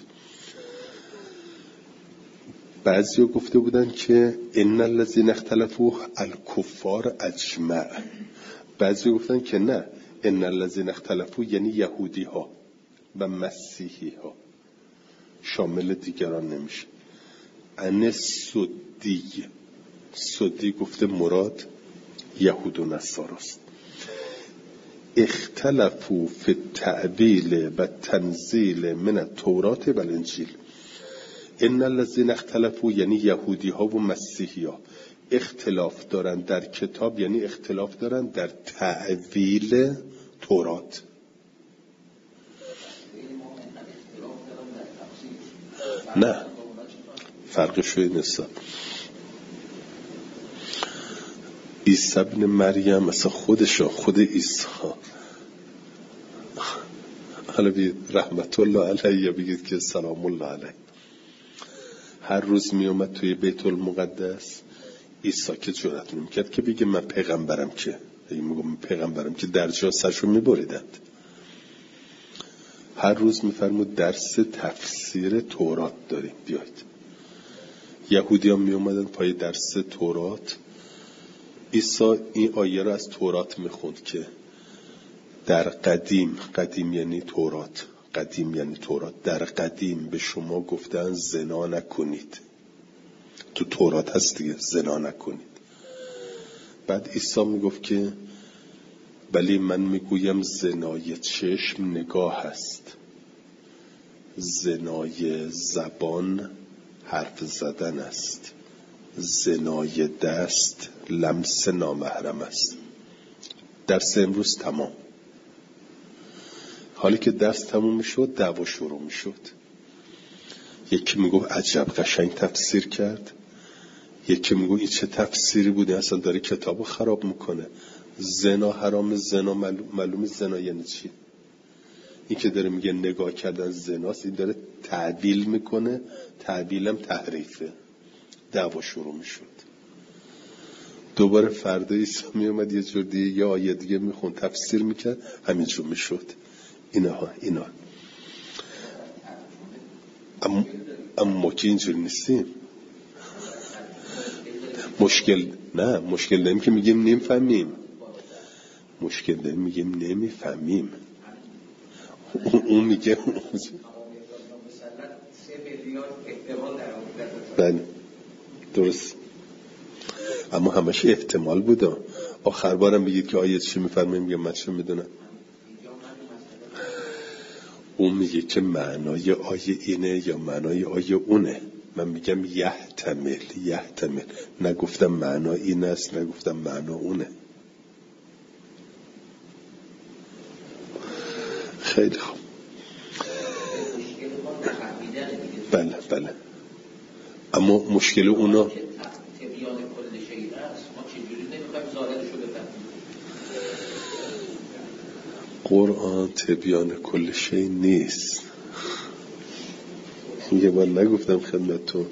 Speaker 1: بعضی گفته بودن که ان الذین اختلفوا الکفار اجمع، بعضی گفتن که نه، ان الذین اختلفوا یعنی یهودی ها و مسیحی ها، شامل دیگران نمیشه. ان سدی، سدی گفته مراد یهود و نصاراست. اختلفوا فی التأویل و تنزیل من التورات و الانجیل، ان الذین اختلفوا یعنی یهودی ها و مسیحی ها اختلاف دارن در کتاب، یعنی اختلاف دارن در تأویل تورات. نه فرقش این است. عیسی ابن مریم مثلا خودشا خود عیسی، حالا بید رحمت الله علیه یا بگید که سلام الله علیه، هر روز می اومد توی بیت المقدس عیسی که جرأت نمی‌کرد که بگه من پیغمبرم، که میگم پیغمبرم که درجا سرشو میبریدند. هر روز میفرمود درس تفسیر تورات داریم بیاید. یهودی ها می اومدن پای درس تورات، عیسی این آیه رو از تورات میخوند که در قدیم، قدیم یعنی تورات، قدیم یعنی تورات، در قدیم به شما گفتن زنا نکنید، تو تورات هست دیگه، زنا نکنید. بعد عیسی میگفت که ولی من میگویم زنای چشم نگاه هست، زنای زبان حرف زدن است، زنای دست لمس نامحرم است. درس امروز تمام. حالی که درس تموم شد دعوا شروع می شد. یکی می گفت عجب قشنگ تفسیر کرد، یکی می گفت این چه تفسیری بوده، اصلا داره کتابو خراب میکنه. زنا حرام، زنا معلوم، معلومه زنا یعنی چی. این که داره میگه نگاه کردن زناست، این داره تعدیل میکنه، تعدیلم تحریفه. دعوا شروع می شد. دوباره فردا عیسی می اومد یه جور دیگه یه آیه دیگه میخون تفسیر میکرد، همینجور میشد. اینها اینا اما اما ما که اینجور نیستیم. مشکل نه، مشکل داریم که میگیم نمیفهمیم، مشکل داریم میگیم نمیفهمیم. اون میگه بله درست، اما همش احتمال بوده. آخر بارم بگید که آیه چی میفرماییم، میگم من چه میدونم. اون میگه که معنای آیه اینه یا معنای آیه اونه، من میگم یحتمل، یحتمل، نگفتم معنا این است، نگفتم معنا اونه. خیلی خوب. بله بله، اما مشکل اونا قرآن تبیان کل شی نیست. یه من نگفتم خدمتتون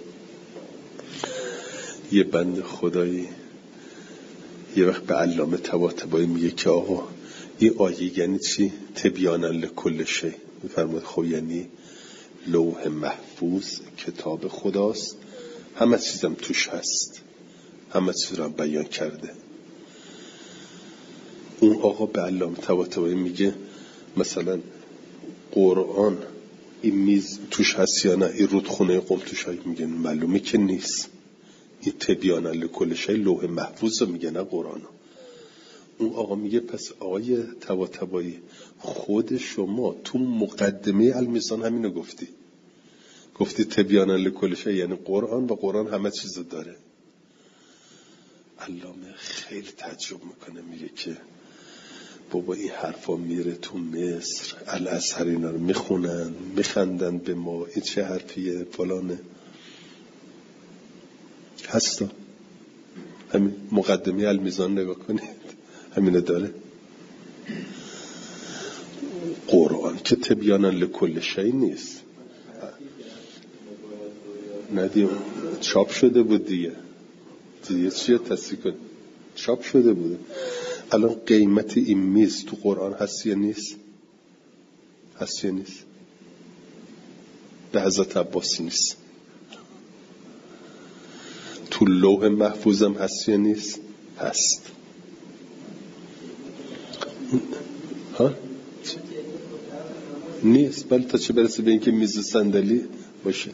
Speaker 1: یه بند خدایی یه وقت به علامه طباطبایی میگه که آقا این آیه یعنی چی؟ تبیانا لکل شی. میفرماد خب یعنی لوح محفوظ کتاب خداست، همه چیزم توش هست، همه چیز رو هم بیان کرده. اون آقا به علامه طباطبایی میگه مثلا قرآن این میز توش هست یا نه، این رودخونه قم توش هست؟ میگن معلومه که نیست. این تبیانا لکل شی لوح محفوظ رو میگه، نه قرآن. اون آقا میگه پس آقای طباطبایی خود شما تو مقدمه المیزان همینو گفتی، گفتی تبیانا لکل شیء، یعنی قرآن و قرآن همه چیزو داره. علامه خیلی تعجب میکنه، میگه که بابا این حرفا میره تو مصر، الازهر اینا رو میخونن میخندن به ما، این چه حرفیه فلانه. هستا همین مقدمه المیزان نگاه کنید همینه داره. قرآن که تبیانا لکل شیء نیست، ندیم چاپ شده بود دیگه دیگه چیه تصدیق کن، چاپ شده بوده. الان قیمت این میز تو قرآن هست یا نیست؟ هست یا نیست؟ به حضرت عباس نیست. تو لوح محفوظم هست یا نیست؟ هست. ها؟ نیست. بله تا چه برسه به این که میز صندلی باشه.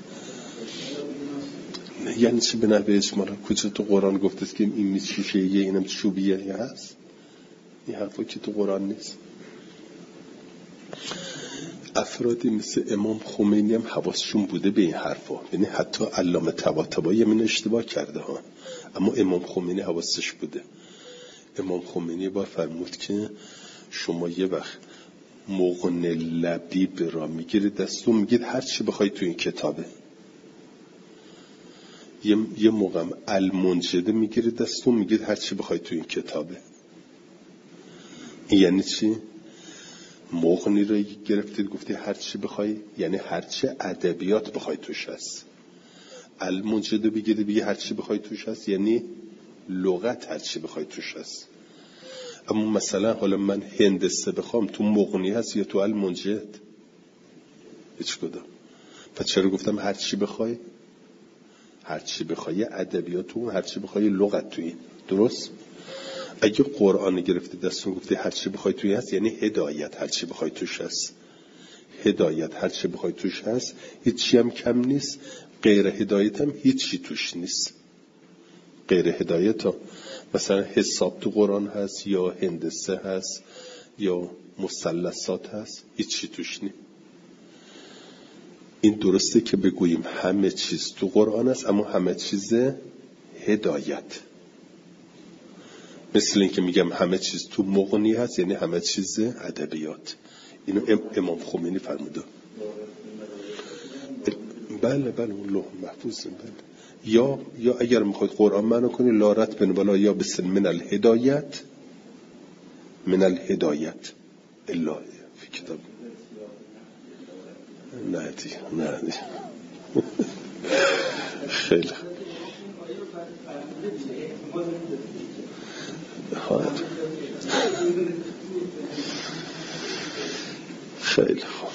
Speaker 1: یعنی چی به نحوه اجمالا؟ کجا تو قرآن گفته است که این میز شیشه‌ایه اینم چوبیه؟ یا هست؟ این حرفا که تو قرآن نیست. افرادی مثل امام خمینی هم حواسشون بوده به این حرفا، یعنی حتی علامه طباطبایی هم اشتباه کرده ها، اما امام خمینی حواسش بوده. امام خمینی بار فرمود که شما یه وقت مغن لبیب را میگیرید دستون، میگید هر چی بخوای تو این کتابه. یه, یه موقع المنجده میگیرید دستون، میگید هر چی بخوای تو این کتابه. این یعنی چی؟ مغنی رو گرفتید گفتی هر چی بخوای، یعنی هر چی ادبیات بخوای توش هست. المنجده بگیری بگی هر چی بخوای توش هست، یعنی لغت هر چی بخوای توش هست. اما مثلا حالا من هندسه بخوام، تو مغنی هست یا تو المنجد؟ هیچ کدام. پس چرا گفتم هر چی بخوای؟ هر چی بخوای ادبیات تو، هر چی بخوای لغت توی. درست؟ اگه قرآن گرفتی دستون گفتی هر چی بخوای توی هست، یعنی هدایت هر چی بخوای توش هست. هدایت هر چی بخوای توش هست، هیچی هم کم نیست. غیر هدایت هم هیچی توش نیست. غیر هدایت ها مثلا حساب تو قرآن هست، یا هندسه هست، یا مثلثات هست، هیچی توش نیست. این درسته که بگوییم همه چیز تو قرآن است، اما همه چیز هدایت. مثل این که میگم همه چیز تو مغنی هست، یعنی همه چیز ادبیات. اینو امام خمینی فرموده. بله بله اون لوح محفوظ. بله. یا یا اگر میخواید قرآن معنی کنی لارت بن ولا یا بسن من الهدایت من الهدایت الا فی کتاب. نه دی نه دی خیلی خیلی خوب.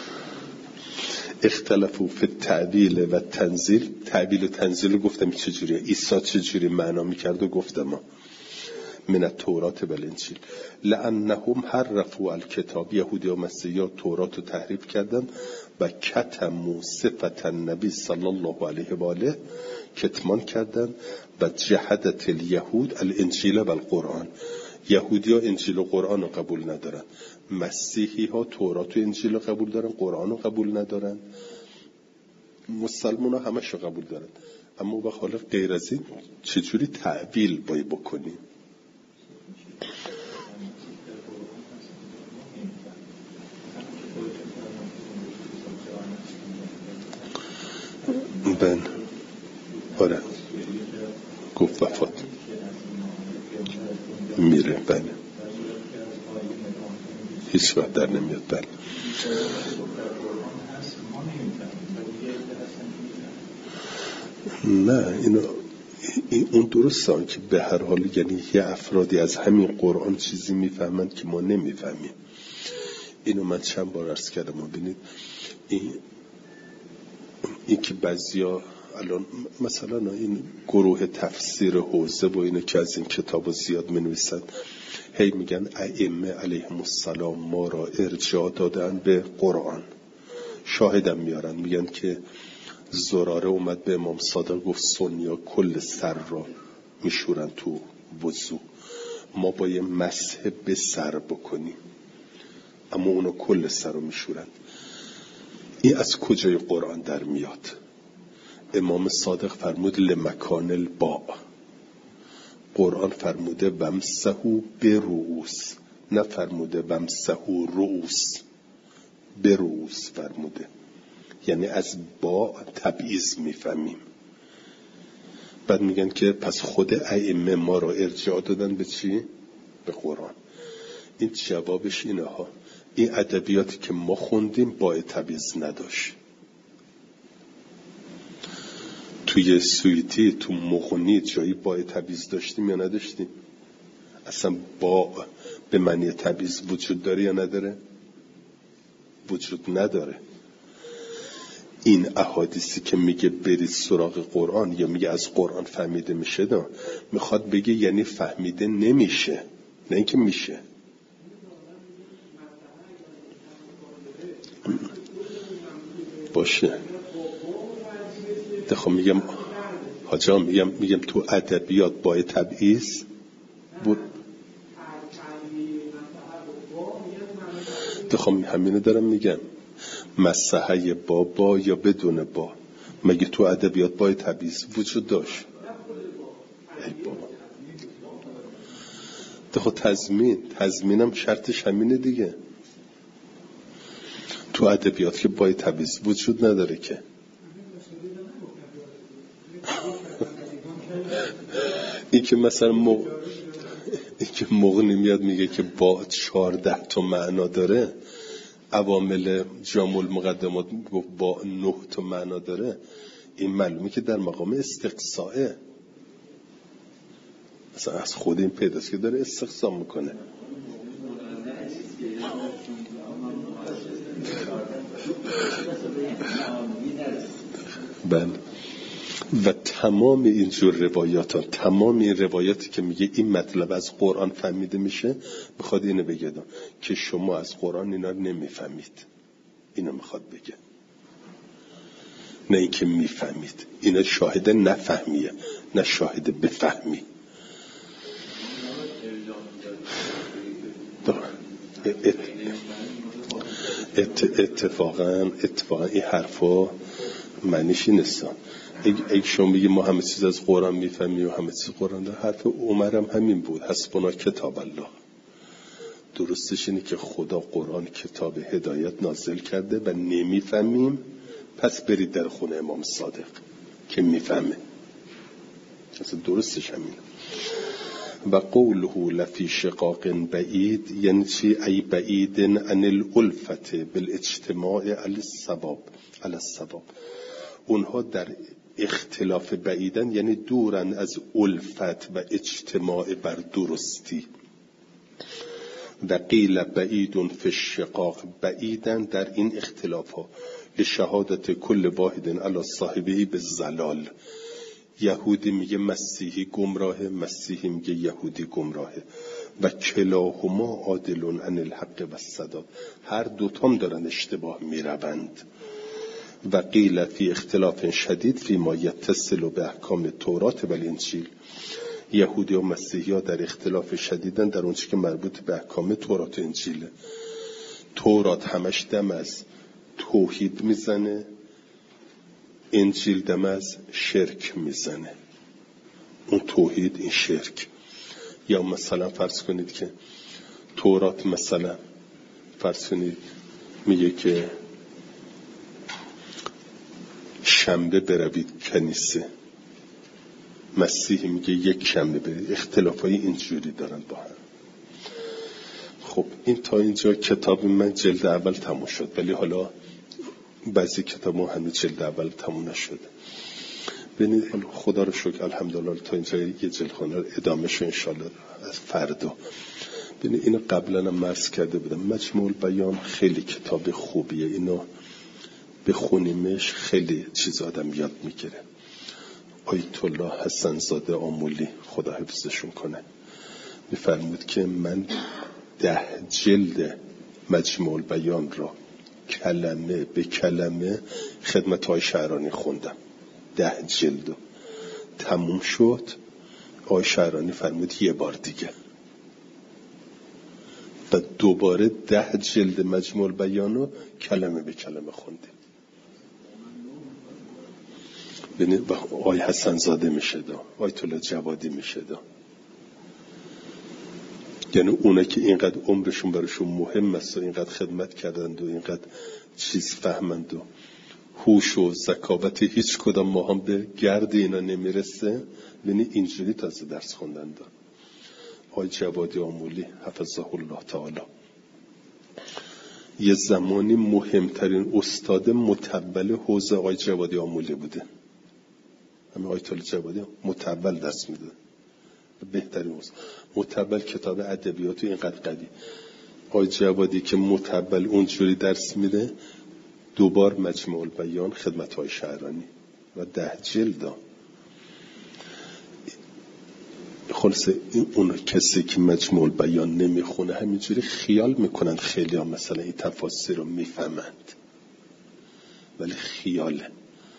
Speaker 1: اختلافو فی التعبیل و تنزیل. تعبیل و تنزیل رو گفتم چجوریه، عیسی چجوری معنا میکرد و گفتم من التورات و الانجیل لانهم حرفوا الکتاب. یهودی و مسیحیان تورات رو تحریف کردن و کتموا صفت النبی صلی الله علیه و آله، کتمان کردن. و جحدت الیهود الانجیل و القرآن. یهودی ها انجیل و قرآن رو قبول ندارن، مسیحی ها تورات و انجیل رو قبول دارن، قرآن رو قبول ندارن، مسلمان ها همش رو قبول دارن. اما وقت حالا غیر از این چجوری تعبیل باید بکنیم؟ بن آره گفت وفات میره. بله هیچ وقت در نمیاد. بله نه اینو این اون درسته که به هر حال یعنی یه افرادی از همین قرآن چیزی میفهمند که ما نمیفهمیم. اینو من چند بار عرض کردم. و ببینید این این که بعضیا الان مثلا این گروه تفسیر حوزه و اینو که از این کتابو زیاد منویسن، هی میگن ائمه علیهم السلام ما را ارجاع دادن به قرآن. شاهدم میارن، میگن که زراره اومد به امام صادق گفت سنیا کل سر را میشورن تو وضو. ما با یه مسح به سر بکنیم، اما اونو کل سر رو میشورن. این از کجای قرآن در میاد؟ امام صادق فرمود لمکان الباء. قرآن فرموده ومسحوا برؤوس، نه فرموده ومسحوا رؤوس، برؤوس فرموده. یعنی از با تبعیض میفهمیم. بعد میگن که پس خود ائمه ما رو ارجاع دادن به چی؟ به قرآن. این جوابش اینه ها، این ادبیاتی که ما خوندیم با تبعیض نداشت. توی سویتی، تو مغنی جایی با تبعیض داشتیم یا نداشتیم؟ اصلا با به معنی تبعیض وجود داره یا نداره؟ وجود نداره. این احادیثی که میگه برید سراغ قرآن یا میگه از قرآن فهمیده میشه، دا میخواد بگه یعنی فهمیده نمیشه، نه اینکه میشه. باشه دخواه میگم حاجا میگم میگم تو ادبیات با تبعیض بود. دخواه همینه دارم میگم، مسحه با با یا بدون با، مگه تو ادبیات با تبعیض وجود داشت؟ ای بابا دخواه تضمین تضمینم شرطش همینه دیگه. تو ادبیات که با تبعیض وجود نداره که. این که مثلا مغ... این که مغنی میاد میگه که با چهارده تا معنا داره، عوامل جامع المقدمات با نه تا معنا داره، این معلومه که در مقام استقصائه. مثلا از خود این پیداست که داره استقصا میکنه. بله. و تمام اینجور روایات ها، تمام این روایاتی که میگه این مطلب از قرآن فهمیده میشه، میخواد اینو بگه که شما از قرآن اینا نمیفهمید. اینو میخواد بگه، نه اینکه میفهمید. اینا شاهد نفهمیه، نه شاهد بفهمی. اتفاقا اتفاقا این حرفا معنیش این است. اگه شما بگی ما همه چیز از قرآن میفهمیم و همه چیز قرآن ده، حرف عمر هم همین بود، حسبنا کتاب الله. درستش اینه که خدا قرآن کتاب هدایت نازل کرده و نمیفهمیم، پس برید در خونه امام صادق که میفهمه. اصلا درستش همین. و قوله لفی شقاق بعید، یعنی چی؟ ای بعید عن الالفت بالاجتماع علی الصواب، علی الصواب. اونها در اختلاف بعیدن، یعنی دورن از الفت و اجتماع بر درستی. و قیل بعیدون فی الشقاق، بعیدن در این اختلاف ها لشهادت کل واحد علی صاحبه بالضلال. یهودی میگه مسیحی گمراهه، مسیحی میگه یهودی گمراهه. و کلاهما عادلون عن الحق و السداد، هر دوتام دارن اشتباه میروند. و قیل فی اختلاف شدید فی ما یتصل به احکام تورات و الانجیل. یهودی و مسیحی ها در اختلاف شدیدن در اونچه که مربوط به احکام تورات و انجیله. تورات همش دم از توحید میزنه، انجیل دم از شرک میزنه. اون توحید، این شرک. یا مثلا فرض کنید که تورات مثلا فرض کنید میگه که شنبه بروید کنیسه، مسیحی میگه یک شنبه برید. اختلافای اینجوری دارن با هم. خب این تا اینجا کتاب من جلد اول تموم شد، ولی حالا بعضی کتاب ما هنوز جلد اول تموم نشده. ببینید خدا رو شکر الحمدلله تا اینجا یه جلد خونه رو ادامه شو انشالله از فردا. ببینید اینو قبلا هم عرض کرده بودم، مجموع البیان خیلی کتاب خوبیه، اینو بخونیمش خیلی چیز آدم یاد میگیره. آیت الله حسن زاده آمولی خدا حفظشون کنه میفرمود که من ده جلد مجموع البیان را کلمه به کلمه خدمت های شعرانی خوندم. ده جلد تموم شد. آقای شعرانی فرمود یه بار دیگه و دوباره ده جلد مجموع البیانو کلمه به کلمه خوندیم. ببینید آقای حسن زاده میشه دا، آیت الله جوادی میشه دا. یعنی اونا که اینقدر عمرشون براشون مهم است و اینقدر خدمت کردند و اینقدر چیز فهمند و هوش و ذکاوت هیچ کدام ما هم به گرد اینا نمیرسه، یعنی اینجوری تازه درس خوندن دا. آقای جوادی آمولی حفظه الله تعالی یه زمانی مهمترین استاد متول حوزه آقای جوادی آمولی بوده. همه آیت الله جوادی متول درس میده، بهترین استاد متول کتاب ادبیات اینقدر قدی. آقای جوادی که متول اونجوری درس میده، دوبار مجموع البیان خدمت‌های شعرانی و ده جلد. خلاصه اون کسی که مجموع البیان نمیخونه همینجوری خیال میکنند خیلی ها مثلا این تفاسیر رو میفهمند، ولی خیاله.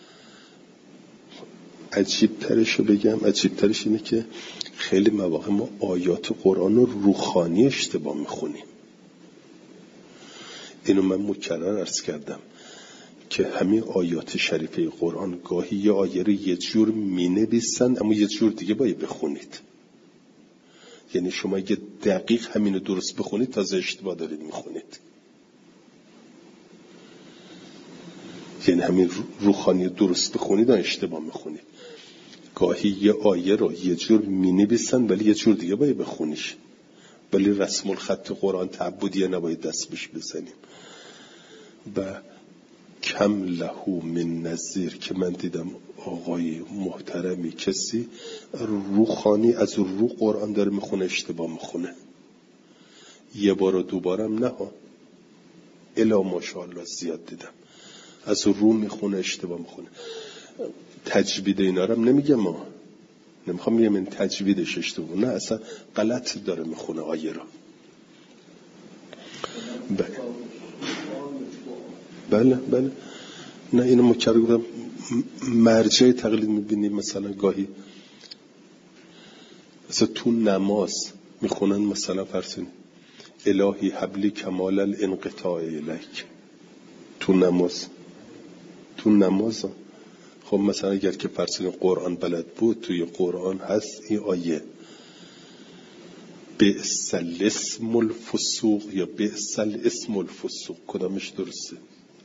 Speaker 1: عجیب ترش رو بگم، عجیب ترش اینه که خیلی مواقع ما آیات قرآن رو روخانی اشتباه میخونیم. اینو من مکرر عرض کردم که همین آیات شریفه قرآن گاهی یه آیه رو یه جور مینویسن اما یه جور دیگه باید بخونید. یعنی شما اگه دقیق همینو درست بخونید تازه اشتباه دارید میخونید. یعنی همین روخانی درست بخونید اشتباه میخونید. گاهی یه آیه رو یه جور مینویسن ولی یه جور دیگه باید بخونیش. ولی رسم الخط قرآن تعبدیه نباید دست بش بزنیم. و کم لهو من نظیر که من دیدم آقای محترمی کسی روخانی از رو قرآن داره میخونه اشتباه میخونه، یه بار و دوبارم نه ها، الا ماشاءالله زیاد دیدم از رو میخونه اشتباه میخونه. تجوید اینا رو نمیگم، ما نمیخوام بگم این تجویدش اشتباه، نه اصلا غلط داره میخونه آیه را. بله بله بله نه اینو مکرر گفتم. مرجع تقلید میبینیم مثلا گاهی مثلا تو نماز میخونن مثلا فرسین الهی حبلی کمال الانقطاع الیک. تو نماز تو نماز خب مثلا اگر که فرسین قرآن بلد بود توی قرآن هست این آیه بئس الاسم الفسوق یا بئس الاسم الفسوق، کدامش درسته؟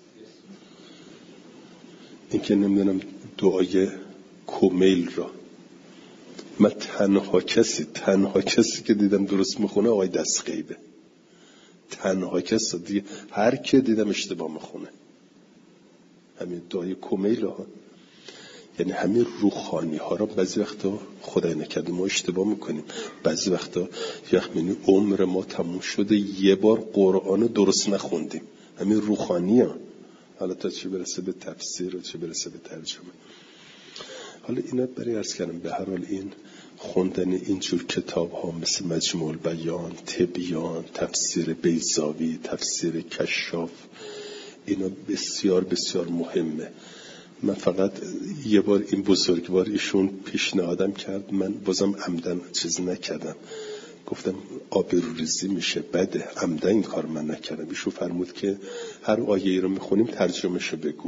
Speaker 1: این که نمیدونم دعای کومیل را من تنها کسی تنها کسی که دیدم درست میخونه آقای دستغیبه، تنها کسی دیگه هر که دیدم اشتباه میخونه همین دعای کومیل ها. یعنی همین روخانی ها را بعضی وقتا خدای نکرده ما اشتباه میکنیم، بعضی وقتا یخمینی عمر ما تموم شده یه بار قرآن درست نخوندیم، همین روخانی ها. حالا تا چه برسه به تفسیر و چه برسه به ترجمه. حالا اینا برای عرض کردم به هر حال این خوندن اینجور کتاب ها مثل مجموع البیان، تبیان، تفسیر بیضاوی، تفسیر کشاف، اینا بسیار بسیار مهمه. من فقط یه بار این بزرگوار ایشون پیشنهادم کرد، من بازم عمدن چیز نکردم، گفتم آبروریزی میشه بده، عمدن این کار من نکردم. ایشون فرمود که هر آیه ای رو میخونیم ترجمهشو بگو.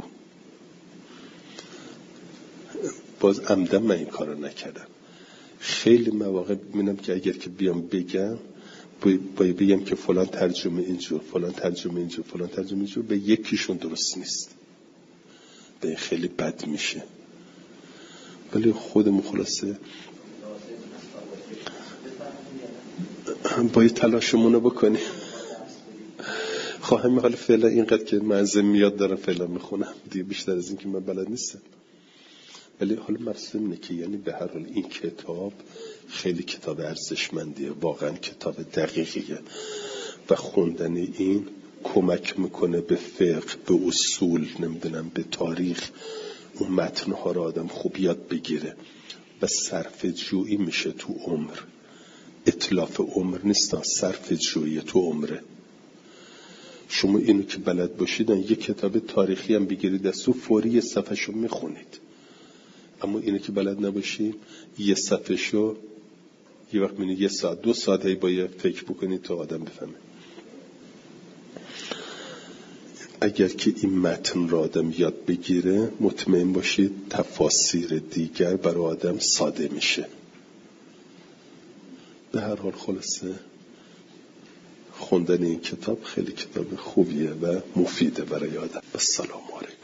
Speaker 1: باز عمدن من این کار رو نکردم. خیلی مواقع میبینم که اگر که بیام بگم باید بگم که فلان ترجمه اینجور، فلان ترجمه اینجور، فلان ترجمه اینجور، به یکیشون درست نیست، به خیلی بد میشه. ولی خودمون خلاصه باید تلاشمونو بکنیم. خواهم حالا فعلا اینقدر که منظم میاد دارم فعلا میخونم دیگه، بیشتر از این که من بلد نیستم. ولی حالا مقصود اینه که یعنی به هر حال این کتاب خیلی کتاب ارزشمندیه، واقعا کتاب دقیقیه و خوندن این کمک میکنه به فقه، به اصول، نمیدونم به تاریخ، اون متنها رو آدم خوب یاد بگیره و صرف جویی میشه تو عمر. اتلاف عمر نیست، صرف جویی تو عمره. شما اینو که بلد باشیدن یک کتاب تاریخی هم بگیرید دستو فوری یه صفحه‌شو میخونید، اما اینو که بلد نباشید یه صفحه‌شو یه وقت میبینید یه ساعت دو ساعت هی باید فکر بکنید تا آدم بفهمه. اگر که این متن را آدم یاد بگیره مطمئن باشید تفاسیر دیگر برای آدم ساده میشه. به هر حال خلاصه خوندن این کتاب خیلی کتاب خوبیه و مفیده برای آدم. السلام علیکم.